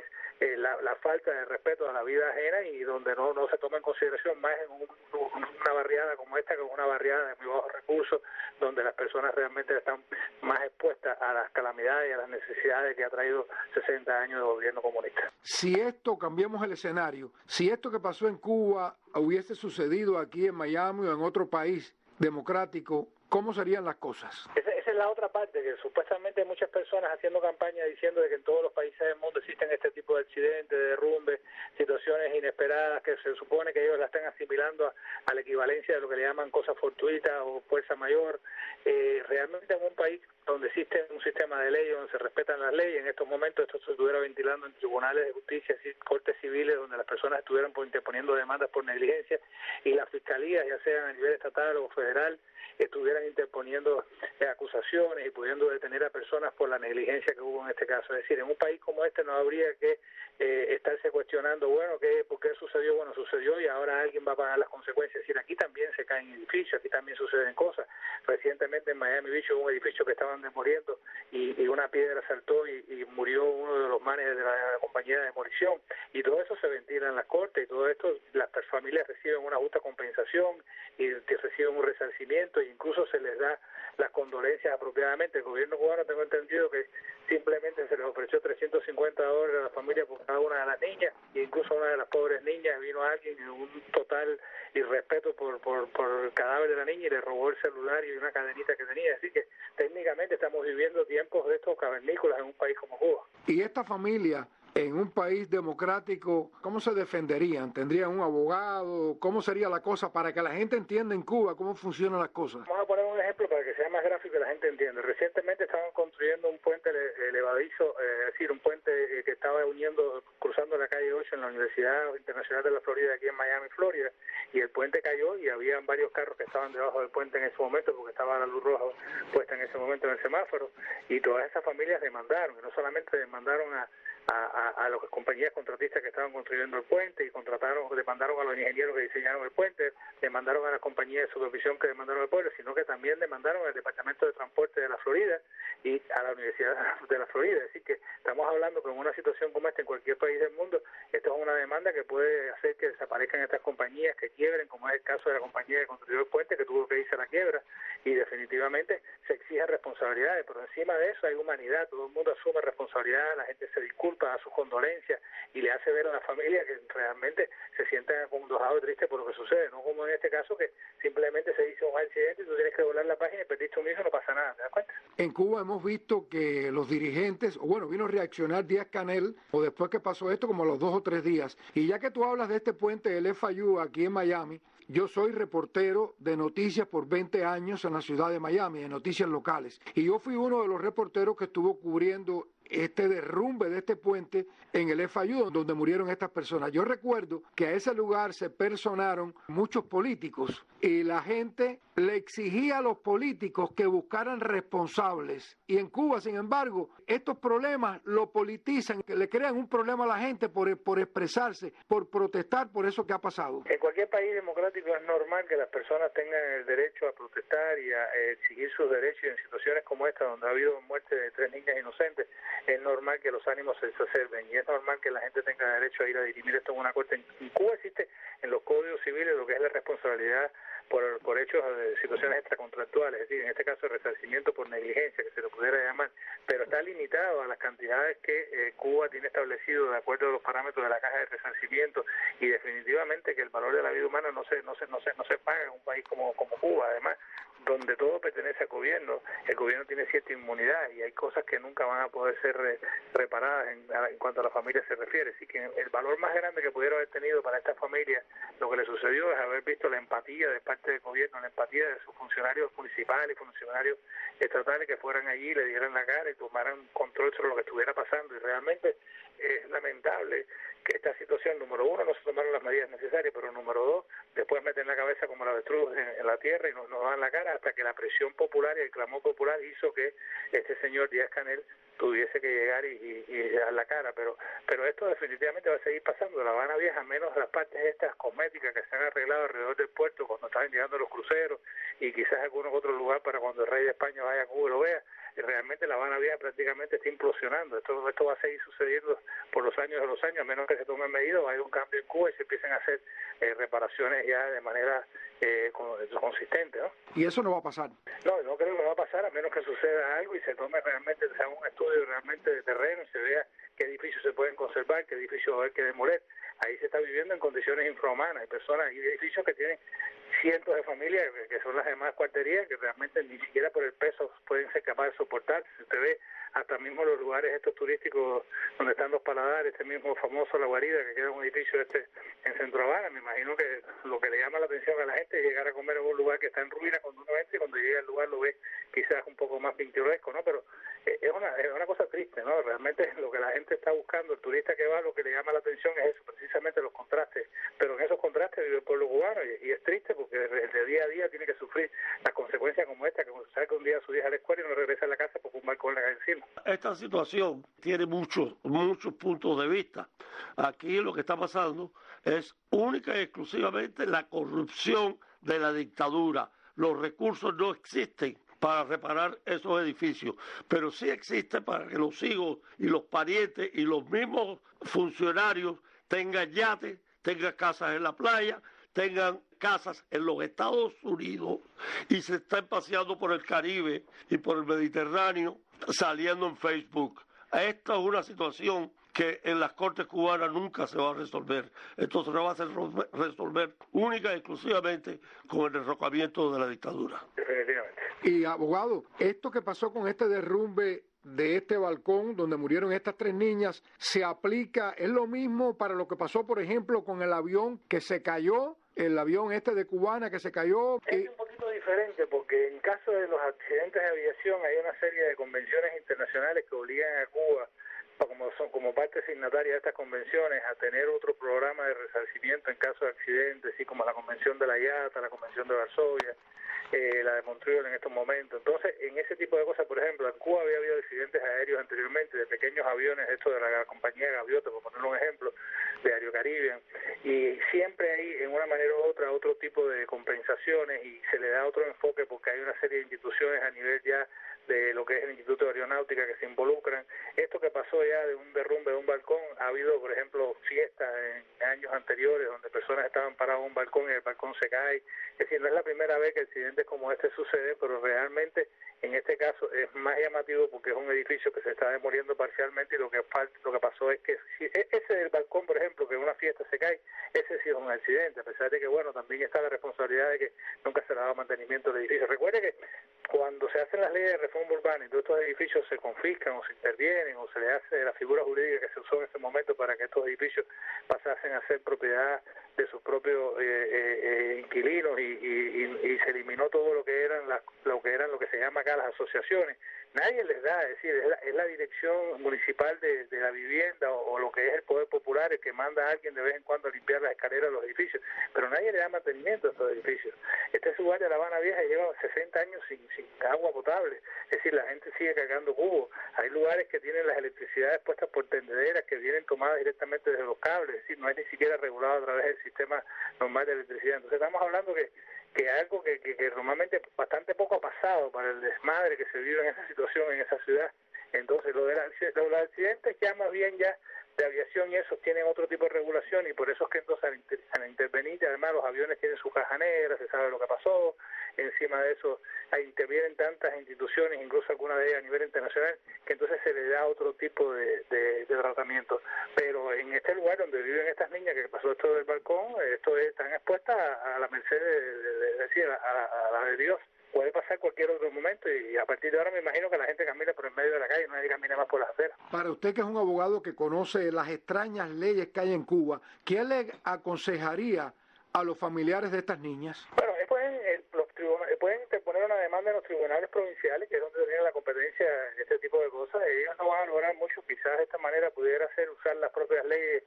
la falta de respeto a la vida ajena, y donde no se toma en consideración más en una barriada como esta, que es una barriada de muy bajos recursos, donde las personas realmente están más expuestas a las calamidades y a las necesidades que ha traído 60 años de gobierno comunista. Si esto, cambiamos el escenario, si esto que pasó en Cuba hubiese sucedido aquí en Miami o en otro país democrático, ¿cómo serían las cosas? Esa es la otra parte, que supuestamente hay muchas personas haciendo campaña diciendo de que en todos los países del mundo existen este tipo de accidentes, de derrumbes, situaciones inesperadas que se supone que ellos la están asimilando a la equivalencia de lo que le llaman cosa fortuita o fuerza mayor. Realmente en un país donde existe un sistema de ley, donde se respetan las leyes, en estos momentos esto se estuviera ventilando en tribunales de justicia, cortes civiles, donde las personas estuvieran interponiendo demandas por negligencia, y las fiscalías, ya sean a nivel estatal o federal, estuvieran interponiendo acusaciones y pudiendo detener a personas por la negligencia que hubo en este caso. Es decir, en un país como este no habría que estarse cuestionando, bueno, ¿por qué sucedió? Bueno, sucedió y ahora alguien va a pagar las consecuencias. Es decir, aquí también se caen edificios, aquí también suceden cosas. Recientemente en Miami Beach hubo un edificio que estaban demoliendo y una piedra saltó y murió uno de los managers de la compañía de demolición, y todo eso se ventila en las cortes, y todo esto las familias reciben una justa compensación y reciben un resarcimiento, e incluso se les da las condolencias apropiadamente. El gobierno cubano, tengo entendido que simplemente se les ofreció $350 a la familia por cada una de las niñas, e incluso una de las pobres niñas vino alguien en un total irrespeto por el cadáver de la niña y le robó el celular y una cadenita que tenía. Así que técnicamente estamos viviendo tiempos de estos cavernícolas en un país como Cuba. Y esta familia, en un país democrático, ¿cómo se defenderían? ¿Tendrían un abogado? ¿Cómo sería la cosa para que la gente entienda en Cuba cómo funcionan las cosas? Vamos a poner un ejemplo para que sea más gráfico y la gente entienda. Recientemente estaban construyendo un puente elevadizo, es decir, un puente que estaba cruzando la calle 8 en la Universidad Internacional de la Florida, aquí en Miami, Florida, y el puente cayó y habían varios carros que estaban debajo del puente en ese momento porque estaba la luz roja puesta en ese momento en el semáforo, y todas esas familias demandaron, y no solamente demandaron a las compañías contratistas que estaban construyendo el puente y demandaron a los ingenieros que diseñaron el puente, demandaron a las compañías de supervisión que demandaron el puente, sino que también demandaron al Departamento de Transporte de la Florida y a la Universidad de la Florida. Así que estamos hablando que en una situación como esta en cualquier país del mundo, esto es una demanda que puede hacer que desaparezcan estas compañías, que quiebren, como es el caso de la compañía que construyó el puente, que tuvo que irse a la quiebra, y definitivamente se exigen responsabilidades, pero encima de eso hay humanidad, todo el mundo asume responsabilidad, la gente se disculpa, da sus condolencias y le hace ver a la familia que realmente se sienten acongojados y tristes por lo que sucede, no como en este caso que simplemente se dice un accidente y tú tienes que doblar la página y perdiste un hijo y no pasa nada, ¿te das cuenta? En Cuba hemos visto que los dirigentes, vino a reaccionar Díaz-Canel, o después que pasó esto, como a los 2 o 3 días. Y ya que tú hablas de este puente del FIU aquí en Miami, yo soy reportero de noticias por 20 años en la ciudad de Miami, de noticias locales. Y yo fui uno de los reporteros que estuvo cubriendo este derrumbe de este puente en el FIU, donde murieron estas personas. Yo recuerdo que a ese lugar se personaron muchos políticos y la gente le exigía a los políticos que buscaran responsables. Y en Cuba, sin embargo, estos problemas lo politizan, le crean un problema a la gente por expresarse, por protestar por eso que ha pasado. En cualquier país democrático es normal que las personas tengan el derecho a protestar y a exigir sus derechos, y en situaciones como esta, donde ha habido muerte de 3 niñas inocentes, es normal que los ánimos se exacerben y es normal que la gente tenga derecho a ir a dirimir esto en una corte. En Cuba existe en los códigos civiles lo que es la responsabilidad por hechos de situaciones extracontractuales, es decir, en este caso el resarcimiento por negligencia, que se lo pudiera llamar, pero está limitado a las cantidades que Cuba tiene establecido de acuerdo a los parámetros de la caja de resarcimiento, y definitivamente que el valor de la vida humana no se paga en un país como Cuba, además donde todo pertenece al gobierno, el gobierno tiene cierta inmunidad y hay cosas que nunca van a poder ser reparadas en cuanto a la familia se refiere. Así que el valor más grande que pudiera haber tenido para esta familia, lo que le sucedió es haber visto la empatía de parte del gobierno, la empatía de sus funcionarios municipales y funcionarios estatales que fueran allí, le dieran la cara y tomaran control sobre lo que estuviera pasando. Y realmente es lamentable que esta situación, número uno, no se tomaron las medidas necesarias, pero número dos, después meten la cabeza como la avestruz en la tierra y nos dan la cara hasta que la presión popular y el clamor popular hizo que este señor Díaz-Canel tuviese que llegar y dar la cara, pero esto definitivamente va a seguir pasando. La Habana Vieja, menos las partes estas cosméticas que se han arreglado alrededor del puerto cuando estaban llegando los cruceros y quizás algunos otros lugares para cuando el rey de España vaya a Cuba y lo vea, realmente La Habana Vieja prácticamente está implosionando. Esto va a seguir sucediendo por los años de los años, a menos que se tomen medidas, va a haber un cambio en Cuba y se empiecen a hacer reparaciones ya de manera consistente, ¿no? Y eso no va a pasar. No creo que va a pasar, a menos que suceda algo y se tome realmente, se haga un estudio realmente de terreno y se vea qué edificios se pueden conservar, qué edificios va a haber que demoler. Ahí se está viviendo en condiciones infrahumanas. Hay personas y edificios que tienen cientos de familias, que son las demás cuarterías, que realmente ni siquiera por el peso pueden ser capaces de soportar. Si usted ve hasta mismo los lugares estos turísticos donde están los paladares, este mismo famoso La Guarida, que queda un edificio en Centro Habana, me imagino que lo que le llama la atención a la gente es llegar a comer en un lugar que está en ruina cuando uno entra, y cuando llega al lugar lo ve quizás un poco más pintoresco, ¿no? Pero es una cosa triste, ¿no? Realmente lo que la gente está buscando, el turista que va, lo que le llama la atención es eso, precisamente los contrastes, pero en esos contrastes vive el pueblo cubano y es triste porque de día a día tiene que sufrir las consecuencias como esta, que saca un día a su hija a la escuela y no regresa a la casa porque un balcón le cae encima. Esta situación tiene muchos puntos de vista. Aquí lo que está pasando es única y exclusivamente la corrupción de la dictadura. Los recursos no existen para reparar esos edificios, pero sí existe para que los hijos y los parientes y los mismos funcionarios tengan yates, tengan casas en la playa, tengan casas en los Estados Unidos y se estén paseando por el Caribe y por el Mediterráneo saliendo en Facebook. Esta es una situación que en las Cortes cubanas nunca se va a resolver. Esto se va a resolver única y exclusivamente con el derrocamiento de la dictadura. Definitivamente. Y abogado, esto que pasó con este derrumbe de este balcón donde murieron estas 3 niñas, ¿se aplica, es lo mismo para lo que pasó, por ejemplo, con el avión que se cayó, el avión de Cubana que se cayó? Es un poquito diferente porque en caso de los accidentes de aviación hay una serie de convenciones internacionales que obligan a Cuba, como parte signataria de estas convenciones, a tener otro programa de resarcimiento en caso de accidentes, así como la Convención de la IATA, la Convención de Varsovia, la de Montreal en estos momentos. Entonces, en ese tipo de cosas, por ejemplo, en Cuba había habido accidentes aéreos anteriormente de pequeños aviones, esto de la compañía Gaviota, por poner un ejemplo, de Aerocaribe, y siempre hay, en una manera u otra, otro tipo de compensaciones y se le da otro enfoque porque hay una serie de instituciones a nivel ya de lo que es el Instituto de Aeronáutica que se involucran. Esto que pasó ya de un derrumbe de un balcón, ha habido, por ejemplo, fiestas en años anteriores donde personas estaban paradas en un balcón y el balcón se cae. Es decir, no es la primera vez que accidentes como este suceden, pero realmente en este caso es más llamativo porque es un edificio que se está demoliendo parcialmente y lo que pasó es que si ese del balcón, por ejemplo, que en una fiesta se cae, ese sí es un accidente, a pesar de que, bueno, también está la responsabilidad de que nunca se le ha dado mantenimiento al edificio. Recuerde que cuando se hacen las leyes de reforma urbana y todos estos edificios se confiscan o se intervienen o se le hace la figura jurídica que se usó en ese momento para que estos edificios pasasen a ser propiedad de sus propios inquilinos y se eliminó todo lo que eran lo que se llama acá las asociaciones, nadie les da, es decir, es la dirección municipal de la vivienda o lo que es el poder popular el que manda a alguien de vez en cuando a limpiar las escaleras de los edificios, pero nadie le da mantenimiento a estos edificios. Este lugar de La Habana Vieja lleva 60 años sin agua potable, es decir, la gente sigue cargando cubos, hay lugares que tienen las electricidades puestas por tendederas que vienen tomadas directamente desde los cables, es decir, no es ni siquiera regulado a través del sistema normal de electricidad. Entonces estamos hablando que algo que normalmente bastante poco ha pasado para el desmadre que se vive en esa situación, en esa ciudad. Entonces los accidentes ya más bien ya de aviación y esos tienen otro tipo de regulación y por eso es que entonces al intervenir, además los aviones tienen su caja negra, se sabe lo que pasó, encima de eso intervienen tantas instituciones, incluso algunas de ellas a nivel internacional, que entonces se le da otro tipo de tratamiento. Pero en este lugar donde viven estas niñas, que pasó esto del balcón, están expuestas a la merced a la de Dios. Puede pasar cualquier otro momento y a partir de ahora me imagino que la gente camina por el medio de la calle, nadie camina más por las aceras. Para usted que es un abogado que conoce las extrañas leyes que hay en Cuba, ¿qué le aconsejaría a los familiares de estas niñas? Bueno, pueden interponer una demanda en los tribunales provinciales, que es donde tienen la competencia de este tipo de cosas. Ellos no van a lograr mucho, quizás de esta manera pudiera ser usar las propias leyes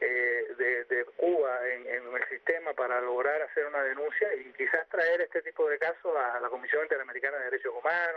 de Cuba en el sistema para lograr hacer una denuncia y quizás traer este tipo de casos a la Comisión Interamericana de Derechos Humanos,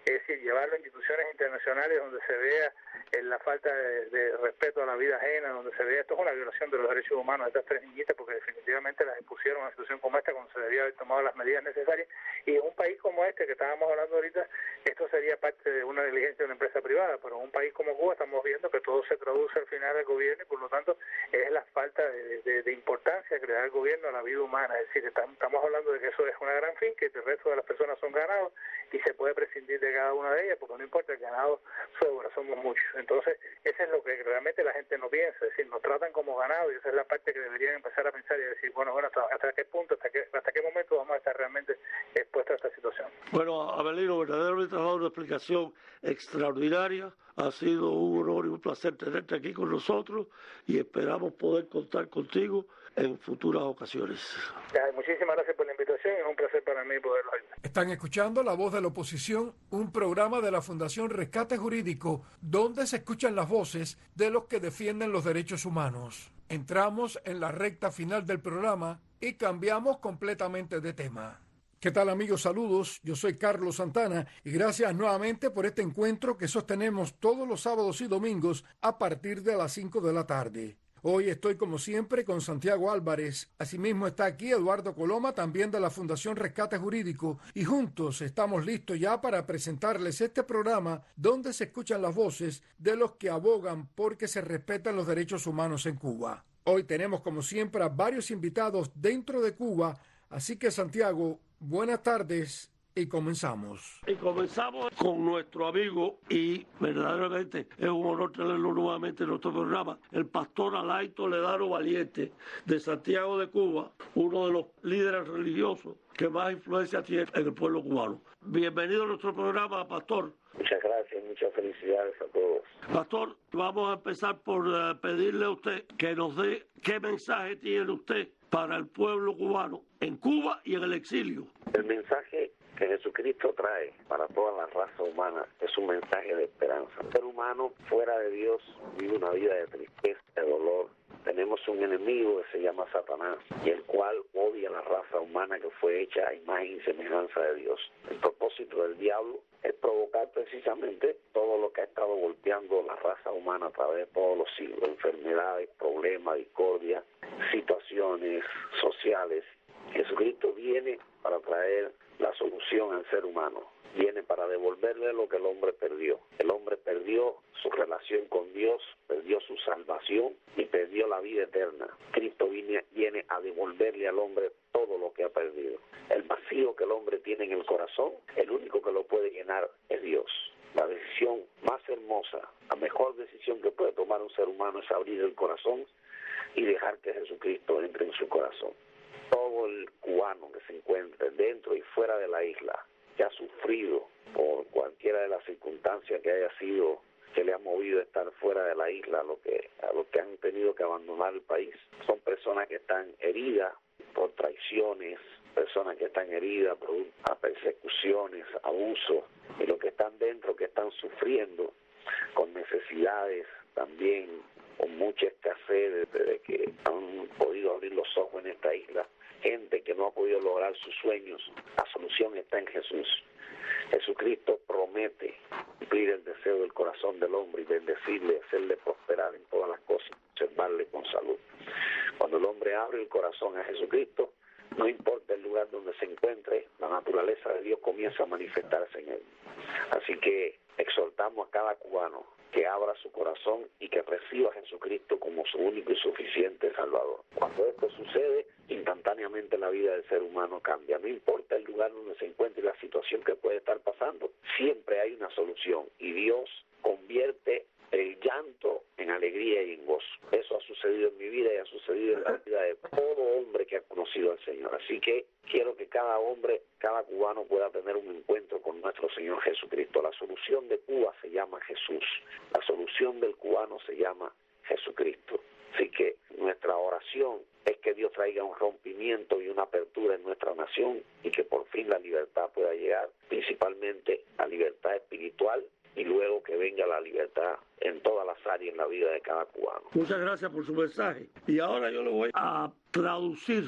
es decir, llevarlo a instituciones internacionales donde se vea la falta de respeto a la vida ajena, donde se vea esto es una violación de los derechos humanos de estas tres niñitas, porque definitivamente las expusieron a una situación como esta cuando se debía haber tomado las medidas necesarias, y en un país como este que estábamos hablando ahorita, esto sería parte de una negligencia de una empresa privada, pero en un país como Cuba estamos viendo que todo se traduce al final al gobierno y por lo tanto es la falta de importancia que le da el gobierno a la vida humana, es decir, estamos hablando de que eso es una gran fin, que el resto de las personas son ganados y se puede prescindir de cada una de ellas, porque no importa, el ganado sobra, somos muchos. Entonces, eso es lo que realmente la gente no piensa, es decir, nos tratan como ganado y esa es la parte que deberían empezar a pensar y decir, bueno, hasta qué punto, hasta qué momento vamos a estar realmente expuestos a esta situación. Bueno, Abelino, verdaderamente has dado una explicación extraordinaria. Ha sido un honor y un placer tenerte aquí con nosotros y esperamos poder contar contigo en futuras ocasiones. Muchísimas gracias por la invitación y es un placer para mí poderlos ayudar. Están escuchando La Voz de la Oposición, un programa de la Fundación Rescate Jurídico donde se escuchan las voces de los que defienden los derechos humanos. Entramos en la recta final del programa y cambiamos completamente de tema. ¿Qué tal, amigos? Saludos, yo soy Carlos Santana y gracias nuevamente por este encuentro que sostenemos todos los sábados y domingos a partir de las 5 de la tarde. Hoy estoy como siempre con Santiago Álvarez, asimismo está aquí Eduardo Coloma, también de la Fundación Rescate Jurídico, y juntos estamos listos ya para presentarles este programa donde se escuchan las voces de los que abogan porque se respetan los derechos humanos en Cuba. Hoy tenemos como siempre a varios invitados dentro de Cuba, así que Santiago, buenas tardes y comenzamos. Y comenzamos con nuestro amigo y verdaderamente es un honor tenerlo nuevamente en nuestro programa, el pastor Alain Toledano Valiente de Santiago de Cuba, uno de los líderes religiosos que más influencia tiene en el pueblo cubano. Bienvenido a nuestro programa, pastor. Muchas gracias, muchas felicidades a todos. Pastor, vamos a empezar por pedirle a usted que nos dé qué mensaje tiene usted para el pueblo cubano en Cuba y en el exilio. El mensaje que Jesucristo trae para toda la raza humana es un mensaje de esperanza. El ser humano fuera de Dios vive una vida de tristeza, de dolor. Tenemos un enemigo que se llama Satanás y el cual odia a la raza humana que fue hecha a imagen y semejanza de Dios. El propósito del diablo es provocar precisamente todo lo que ha estado golpeando la raza humana a través de todos los siglos. Enfermedades, problemas, discordia, situaciones sociales. Jesucristo viene para traer la solución al ser humano. Viene para devolverle lo que el hombre perdió. El hombre perdió su relación con Dios, perdió su salvación y perdió la vida eterna. Cristo viene a devolverle al hombre todo lo que ha perdido. El vacío que el hombre tiene en el corazón, el único que lo puede llenar es Dios. La decisión más hermosa, la mejor decisión que puede tomar un ser humano es abrir el corazón y dejar que Jesucristo entre en su corazón. Todo el cubano que se encuentre dentro y fuera de la isla, que ha sufrido por cualquiera de las circunstancias que haya sido, que le ha movido a estar fuera de la isla, a los que han tenido que abandonar el país, son personas que están heridas por traiciones, personas que están heridas por persecuciones, abusos, y los que están dentro, que están sufriendo con necesidades también, con mucha escasez desde que han podido abrir los ojos en esta isla, gente que no ha podido lograr sus sueños. La solución está en Jesús. Jesucristo promete cumplir el deseo del corazón del hombre y bendecirle, hacerle prosperar en todas las cosas, conservarle con salud. Cuando el hombre abre el corazón a Jesucristo, no importa el lugar donde se encuentre, la naturaleza de Dios comienza a manifestarse en él. Así que exhortamos a cada cubano que abra su corazón y que reciba a Jesucristo como su único y suficiente Salvador. Cuando esto sucede, instantáneamente la vida del ser humano cambia. No importa el lugar donde se encuentre y la situación que puede estar pasando, siempre hay una solución y Dios convierte el llanto en alegría y en gozo. Eso ha sucedido en mi vida y ha sucedido en la vida de todo hombre que ha conocido al Señor. Así que quiero que cada hombre, cada cubano pueda tener un encuentro con nuestro Señor Jesucristo. La solución de Cuba se llama Jesús. La solución del cubano se llama Jesucristo. Así que nuestra oración es que Dios traiga un rompimiento y una apertura en nuestra nación y que por fin la libertad pueda llegar, principalmente la libertad espiritual, y luego que venga la libertad en todas las áreas en la vida de cada cubano. Muchas gracias por su mensaje. Y ahora yo le voy a traducir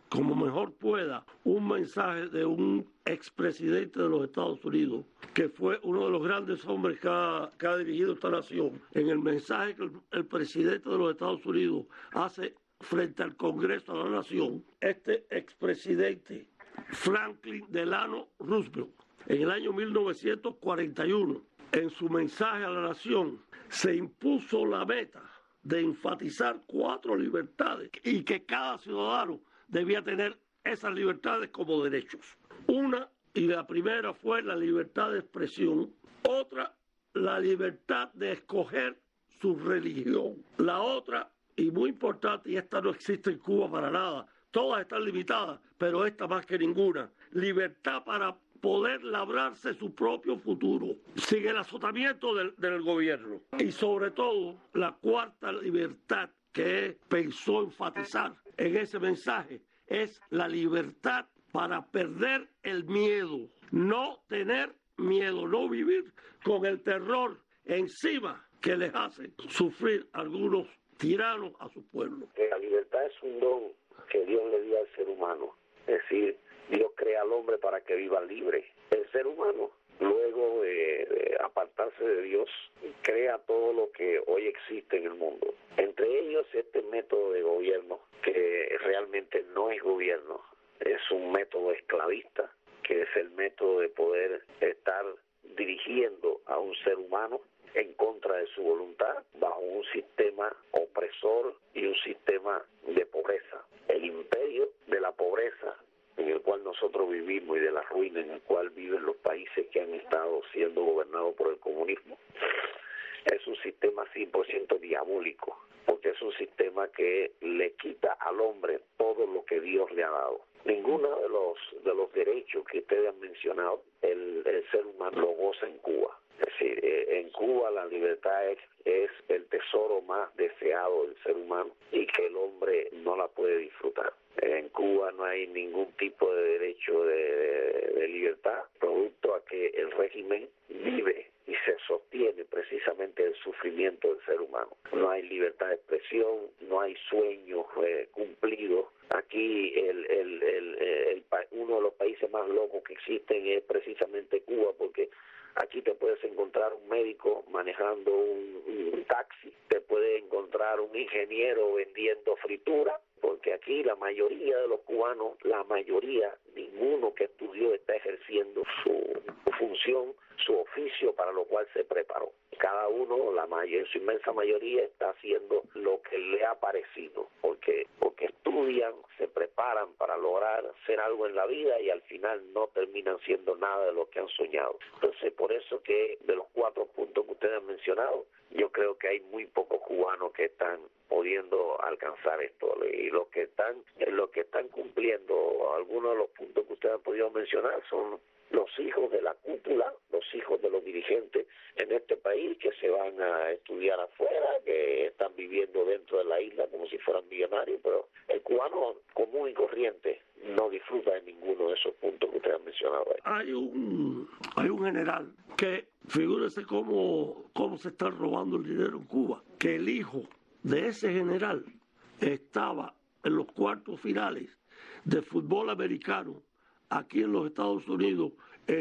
como mejor pueda un mensaje de un expresidente de los Estados Unidos, que fue uno de los grandes hombres que ha dirigido esta nación, en el mensaje que el presidente de los Estados Unidos hace frente al Congreso de la Nación. Este expresidente Franklin Delano Roosevelt, en el año 1941, en su mensaje a la nación, se impuso la meta de enfatizar 4 libertades y que cada ciudadano debía tener esas libertades como derechos. Una, y la primera, fue la libertad de expresión. Otra, la libertad de escoger su religión. La otra, y muy importante, y esta no existe en Cuba para nada, todas están limitadas, pero esta más que ninguna, libertad para poder labrarse su propio futuro sin el azotamiento del gobierno. Y sobre todo, la cuarta libertad que pensó enfatizar en ese mensaje es la libertad para perder el miedo, no tener miedo, no vivir con el terror encima que les hace sufrir algunos tiranos a su pueblo. La libertad es un don que Dios le dio al ser humano, es decir, Dios crea al hombre para que viva libre. El ser humano, luego de apartarse de Dios, crea todo lo que hoy existe en el mundo. Entre ellos este método de gobierno, que realmente no es gobierno, es un método esclavista, que es el método de poder estar dirigiendo a un ser humano en contra de su voluntad, bajo un sistema opresor y un sistema de pobreza. El imperio de la pobreza en el cual nosotros vivimos y de la ruina en el cual viven los países que han estado siendo gobernados por el comunismo, es un sistema 100% diabólico, porque es un sistema que le quita al hombre todo lo que Dios le ha dado. Ninguno de los derechos que ustedes han mencionado, el ser humano lo goza en Cuba. Es decir, en Cuba la libertad es el tesoro más deseado del ser humano y que el hombre no la puede disfrutar. En Cuba no hay ningún tipo de derecho de libertad, producto a que el régimen vive y se sostiene precisamente del sufrimiento del ser humano. No hay libertad de expresión, no hay sueños cumplidos. Aquí uno de los países más locos que existen es precisamente Cuba, porque aquí te puedes encontrar un médico manejando un taxi, te puedes encontrar un ingeniero vendiendo fritura, porque aquí la mayoría de los cubanos, ninguno que estudió está ejerciendo su función, su oficio para lo cual se preparó. Cada uno, en su inmensa mayoría, está haciendo lo que le ha parecido, porque estudian, se preparan para lograr hacer algo en la vida y al final no terminan siendo nada de lo que han soñado. Entonces, por eso que de los 4 puntos que ustedes han mencionado, yo creo que hay muy pocos cubanos que están pudiendo alcanzar esto, y los que están cumpliendo algunos de los puntos que ustedes han podido mencionar son los hijos de la cúpula, los hijos de los dirigentes en este país que se van a estudiar afuera, que están viviendo dentro de la isla como si fueran millonarios, pero el cubano común y corriente no disfruta de ninguno de esos puntos que ustedes han mencionado ahí. Hay un general que, figúrese cómo se está robando el dinero en Cuba, que el hijo de ese general estaba en los cuartos finales de fútbol americano aquí en los Estados Unidos,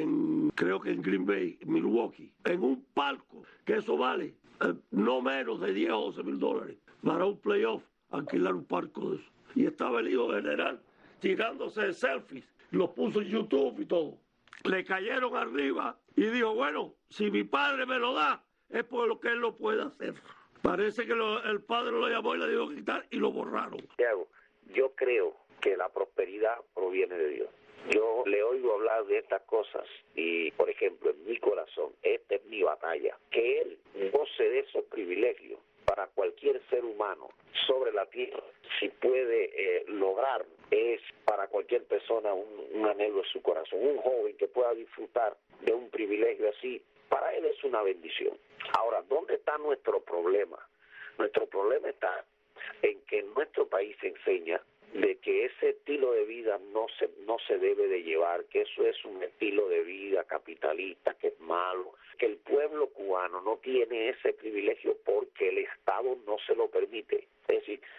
creo que en Green Bay, Milwaukee, en un palco, que eso vale no menos de 10 o 12 mil dólares para un playoff, alquilar un palco de eso. Y estaba el hijo general tirándose de selfies, los puso en YouTube y todo. Le cayeron arriba y dijo, bueno, si mi padre me lo da, es por lo que él lo puede hacer. Parece que el padre lo llamó y le dijo quitar y lo borraron. Santiago, yo creo que la prosperidad proviene de Dios. Yo le oigo hablar de estas cosas y, por ejemplo, en mi corazón, esta es mi batalla, que Él goce de esos privilegios para cualquier ser humano sobre la tierra, si puede lograr, es para cualquier persona un anhelo de su corazón. Un joven que pueda disfrutar de un privilegio así, para él es una bendición. Ahora, ¿dónde está nuestro problema? Nuestro problema está en que en nuestro país se enseña de que ese estilo de vida no se debe de llevar, que eso es un estilo de vida capitalista, que es malo, que el pueblo cubano no tiene ese privilegio porque el Estado no se lo permite. Es decir, el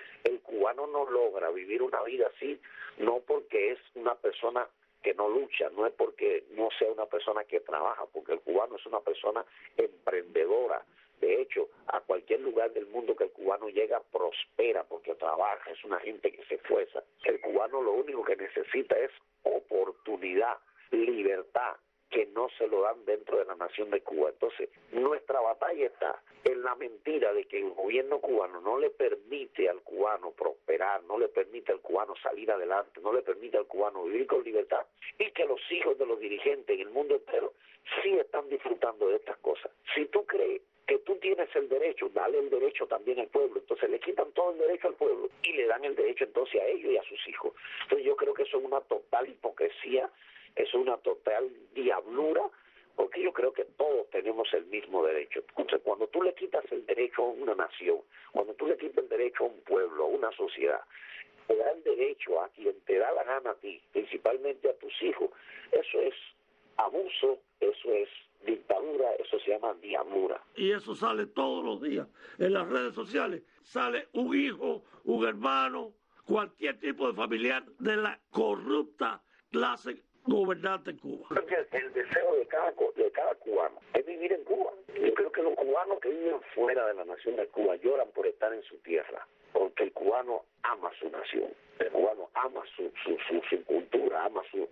cubano no logra vivir una vida así, no porque es una persona que no lucha, no es porque no sea una persona que trabaja, porque el cubano es una persona emprendedora. De hecho, a cualquier lugar del mundo que el cubano llega, prospera porque trabaja, es una gente que se esfuerza. El cubano lo único que necesita es oportunidad, libertad, que no se lo dan dentro de la nación de Cuba. Entonces, nuestra batalla está en la mentira de que el gobierno cubano no le permite al cubano prosperar, no le permite al cubano salir adelante, no le permite al cubano vivir con libertad, y que los hijos de los dirigentes en el mundo entero sí están disfrutando de estas cosas. Si tú crees que tú tienes el derecho, dale el derecho también al pueblo. Entonces le quitan todo el derecho al pueblo y le dan el derecho entonces a ellos y a sus hijos. Entonces yo creo que eso es una total hipocresía, es una total diablura, porque yo creo que todos tenemos el mismo derecho. Entonces, cuando tú le quitas el derecho a una nación, cuando tú le quitas el derecho a un pueblo, a una sociedad, te da el derecho a quien te da la gana a ti, principalmente a tus hijos, eso es abuso, eso es dictadura, eso se llama diablura. Y eso sale todos los días en las redes sociales. Sale un hijo, un hermano, cualquier tipo de familiar de la corrupta clase gobernante en Cuba. Creo que el deseo de cada cubano es vivir en Cuba. Yo creo que los cubanos que viven fuera de la nación de Cuba lloran por estar en su tierra, porque el cubano ama su nación, el cubano ama su cultura, ama su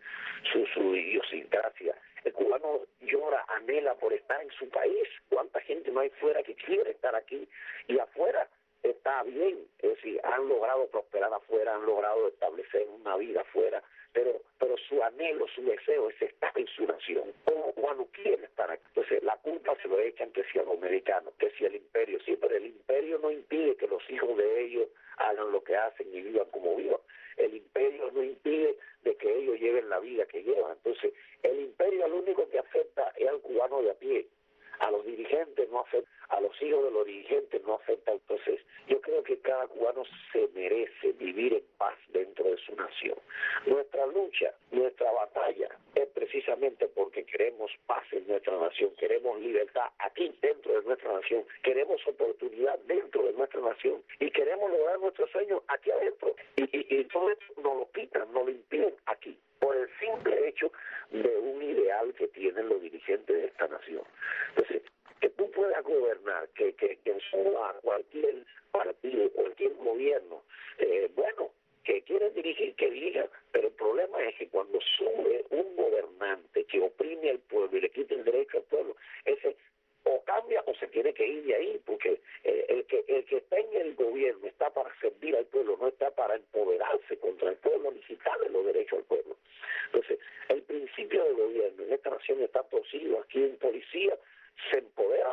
idiosincrasia. El cubano llora, anhela por estar en su país. ¿Cuánta gente no hay fuera que quiere estar aquí? Y afuera está bien, es decir, han logrado prosperar afuera, han logrado establecer una vida afuera, pero su anhelo, su deseo es estar en su nación. Todo cubano quiere estar aquí. Entonces la culpa se lo echan que si a los americanos, que si el imperio, sí, pero el imperio no impide que los hijos de ellos hagan lo que hacen y vivan como vivan. El imperio no impide de que ellos lleven la vida que llevan. Entonces el imperio lo único que afecta es al cubano de a pie. A los dirigentes no afecta, a los hijos de los dirigentes no afecta. Entonces yo creo que cada cubano se merece vivir en paz dentro de su nación. Nuestra lucha, nuestra batalla es precisamente porque queremos paz en nuestra nación, queremos libertad aquí dentro de nuestra nación, queremos oportunidad dentro de nuestra nación y queremos lograr nuestros sueños aquí adentro. Y todo esto nos lo quitan, nos lo impiden aquí, por el simple hecho de un ideal que tienen los dirigentes de esta nación. Entonces, que tú puedas gobernar, que suba a cualquier partido, cualquier gobierno, bueno, que quieren dirigir, que dirija, pero el problema es que cuando sube un gobernante que oprime al pueblo y le quita el derecho al pueblo, ese o cambia o se tiene que ir de ahí, porque el que está en el gobierno está para servir al pueblo, no está para empoderarse contra el pueblo ni quitarle los derechos al pueblo. Entonces, el principio del gobierno en esta nación está torcido. Aquí un policía se empodera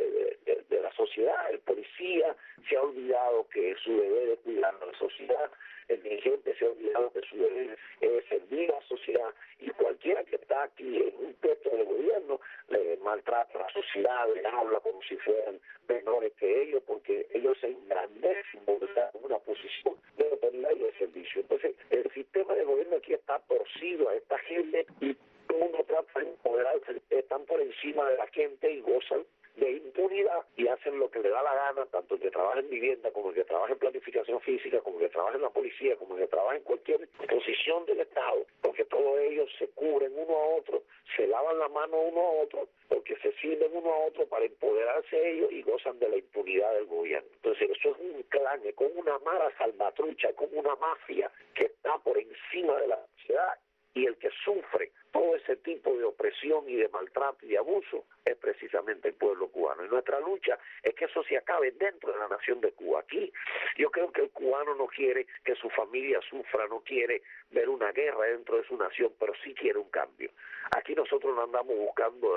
de la sociedad, el policía se ha olvidado que su deber es cuidar a la sociedad, el dirigente se ha olvidado que su deber es servir a la sociedad, y cualquiera que está aquí en un puesto de gobierno le maltrata a la sociedad, le habla como si fueran menores que ellos, porque ellos se engrandecen por estar en una posición de autoridad y de servicio. Entonces, el sistema de gobierno aquí está torcido a esta gente y todo el mundo trata de empoderarse, están por encima de la gente y gozan de impunidad y hacen lo que le da la gana, tanto el que trabaja en vivienda, como el que trabaja en planificación física, como el que trabaja en la policía, como el que trabaja en cualquier posición del Estado, porque todos ellos se cubren uno a otro, se lavan la mano uno a otro, porque se sirven uno a otro para empoderarse ellos y gozan de la impunidad del gobierno. Entonces eso es un clan, es como una mara salvatrucha, como una mafia que está por encima de la sociedad, y el que sufre todo ese tipo de opresión y de maltrato y de abuso es precisamente el pueblo cubano. Y nuestra lucha es que eso se acabe dentro de la nación de Cuba. Aquí yo creo que el cubano no quiere que su familia sufra, no quiere ver una guerra dentro de su nación, pero sí quiere un cambio. Aquí nosotros no andamos buscando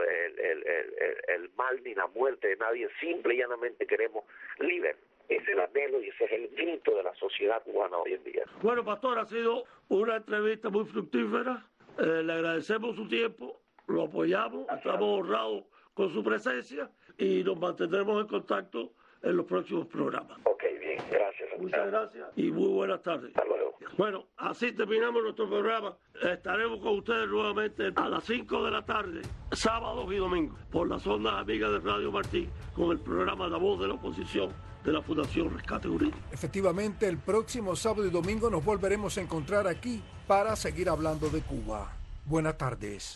el mal ni la muerte de nadie, simple y llanamente queremos libertad. Ese es el anhelo y ese es el grito de la sociedad cubana hoy en día. Bueno, Pastor, ha sido una entrevista muy fructífera. Le agradecemos su tiempo, lo apoyamos, estamos honrados con su presencia y nos mantendremos en contacto en los próximos programas. Ok, bien. Gracias. Muchas gracias y muy buenas tardes. Hasta luego. Bueno, así terminamos nuestro programa. Estaremos con ustedes nuevamente a las 5 de la tarde, sábados y domingos, por las ondas amigas de Radio Martí, con el programa La Voz de la Oposición de la Fundación Rescate Jurídico. Efectivamente, el próximo sábado y domingo nos volveremos a encontrar aquí para seguir hablando de Cuba. Buenas tardes.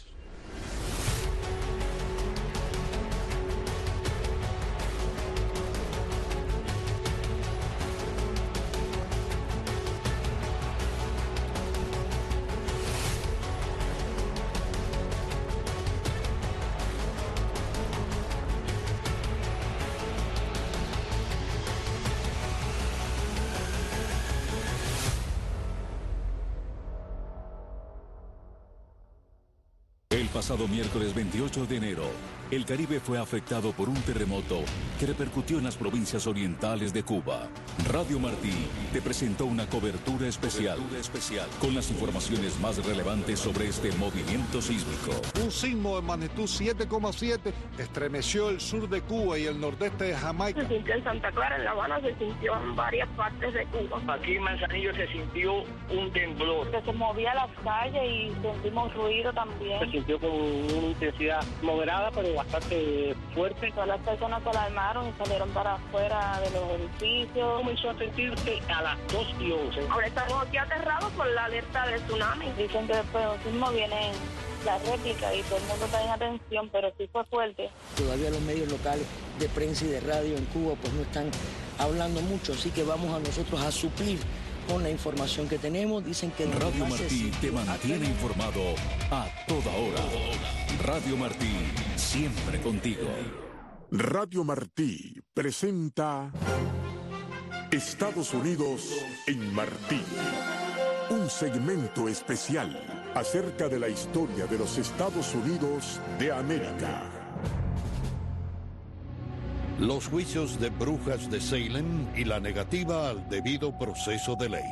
El pasado miércoles 28 de enero, el Caribe fue afectado por un terremoto que repercutió en las provincias orientales de Cuba. Radio Martí te presentó una cobertura especial con las informaciones más relevantes sobre este movimiento sísmico. Un sismo de magnitud 7,7 estremeció el sur de Cuba y el nordeste de Jamaica. Se sintió en Santa Clara, en La Habana, se sintió en varias partes de Cuba. Aquí en Manzanillo se sintió un temblor. Se movía las calles y sentimos ruido también. Se sintió con una intensidad moderada, pero bastante fuerte. Todas las personas se alarmaron y salieron para afuera de los edificios. Comenzó a sentirse a las 2:11. Ahora estamos aquí aterrados por la alerta de tsunami. Dicen que después del sismo vienen las réplicas y todo el mundo está en atención, pero sí fue fuerte. Todavía los medios locales de prensa y de radio en Cuba pues no están hablando mucho, así que vamos a nosotros a suplir con la información que tenemos. Dicen que Radio Martí te mantiene informado a toda hora. Radio Martí, siempre contigo. Radio Martí presenta Estados Unidos en Martí. Un segmento especial acerca de la historia de los Estados Unidos de América. Los juicios de brujas de Salem y la negativa al debido proceso de ley.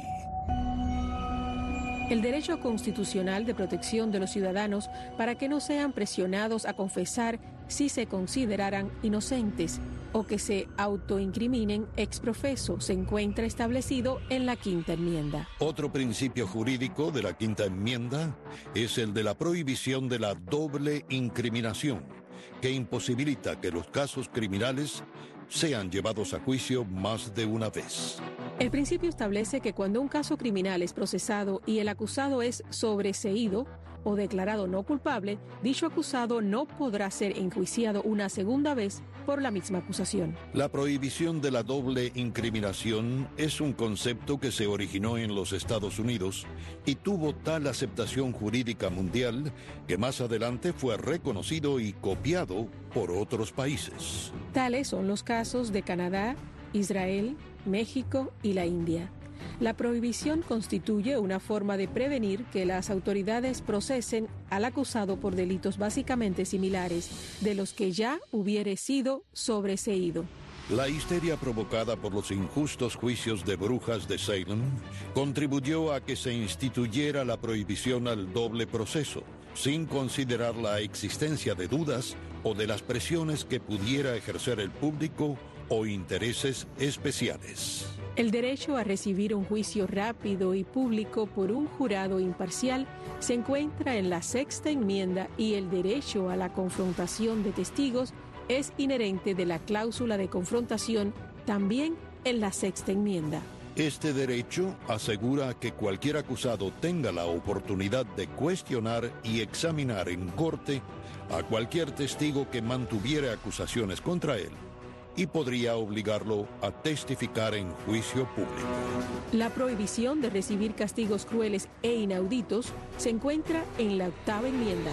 El derecho constitucional de protección de los ciudadanos para que no sean presionados a confesar si se consideraran inocentes o que se autoincriminen ex profeso se encuentra establecido en la Quinta Enmienda. Otro principio jurídico de la Quinta Enmienda es el de la prohibición de la doble incriminación, que imposibilita que los casos criminales sean llevados a juicio más de una vez. El principio establece que cuando un caso criminal es procesado y el acusado es sobreseído o declarado no culpable, dicho acusado no podrá ser enjuiciado una segunda vez por la misma acusación. La prohibición de la doble incriminación es un concepto que se originó en los Estados Unidos y tuvo tal aceptación jurídica mundial que más adelante fue reconocido y copiado por otros países. Tales son los casos de Canadá, Israel, México y la India. La prohibición constituye una forma de prevenir que las autoridades procesen al acusado por delitos básicamente similares de los que ya hubiere sido sobreseído. La histeria provocada por los injustos juicios de brujas de Salem contribuyó a que se instituyera la prohibición al doble proceso, sin considerar la existencia de dudas o de las presiones que pudiera ejercer el público o intereses especiales. El derecho a recibir un juicio rápido y público por un jurado imparcial se encuentra en la Sexta Enmienda y el derecho a la confrontación de testigos es inherente de la cláusula de confrontación también en la Sexta Enmienda. Este derecho asegura que cualquier acusado tenga la oportunidad de cuestionar y examinar en corte a cualquier testigo que mantuviera acusaciones contra él y podría obligarlo a testificar en juicio público. La prohibición de recibir castigos crueles e inauditos se encuentra en la Octava Enmienda.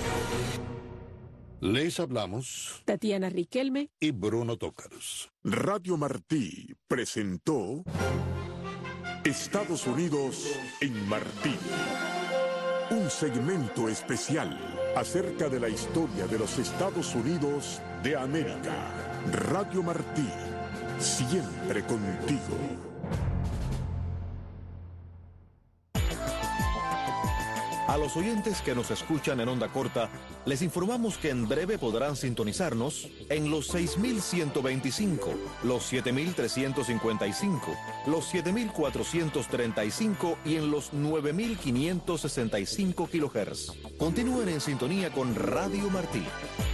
Les hablamos Tatiana Riquelme y Bruno Tócaros. Radio Martí presentó Estados Unidos en Martí. Un segmento especial acerca de la historia de los Estados Unidos de América. Radio Martí, siempre contigo. A los oyentes que nos escuchan en onda corta, les informamos que en breve podrán sintonizarnos en los 6.125, los 7.355, los 7.435 y en los 9.565 kHz. Continúen en sintonía con Radio Martí.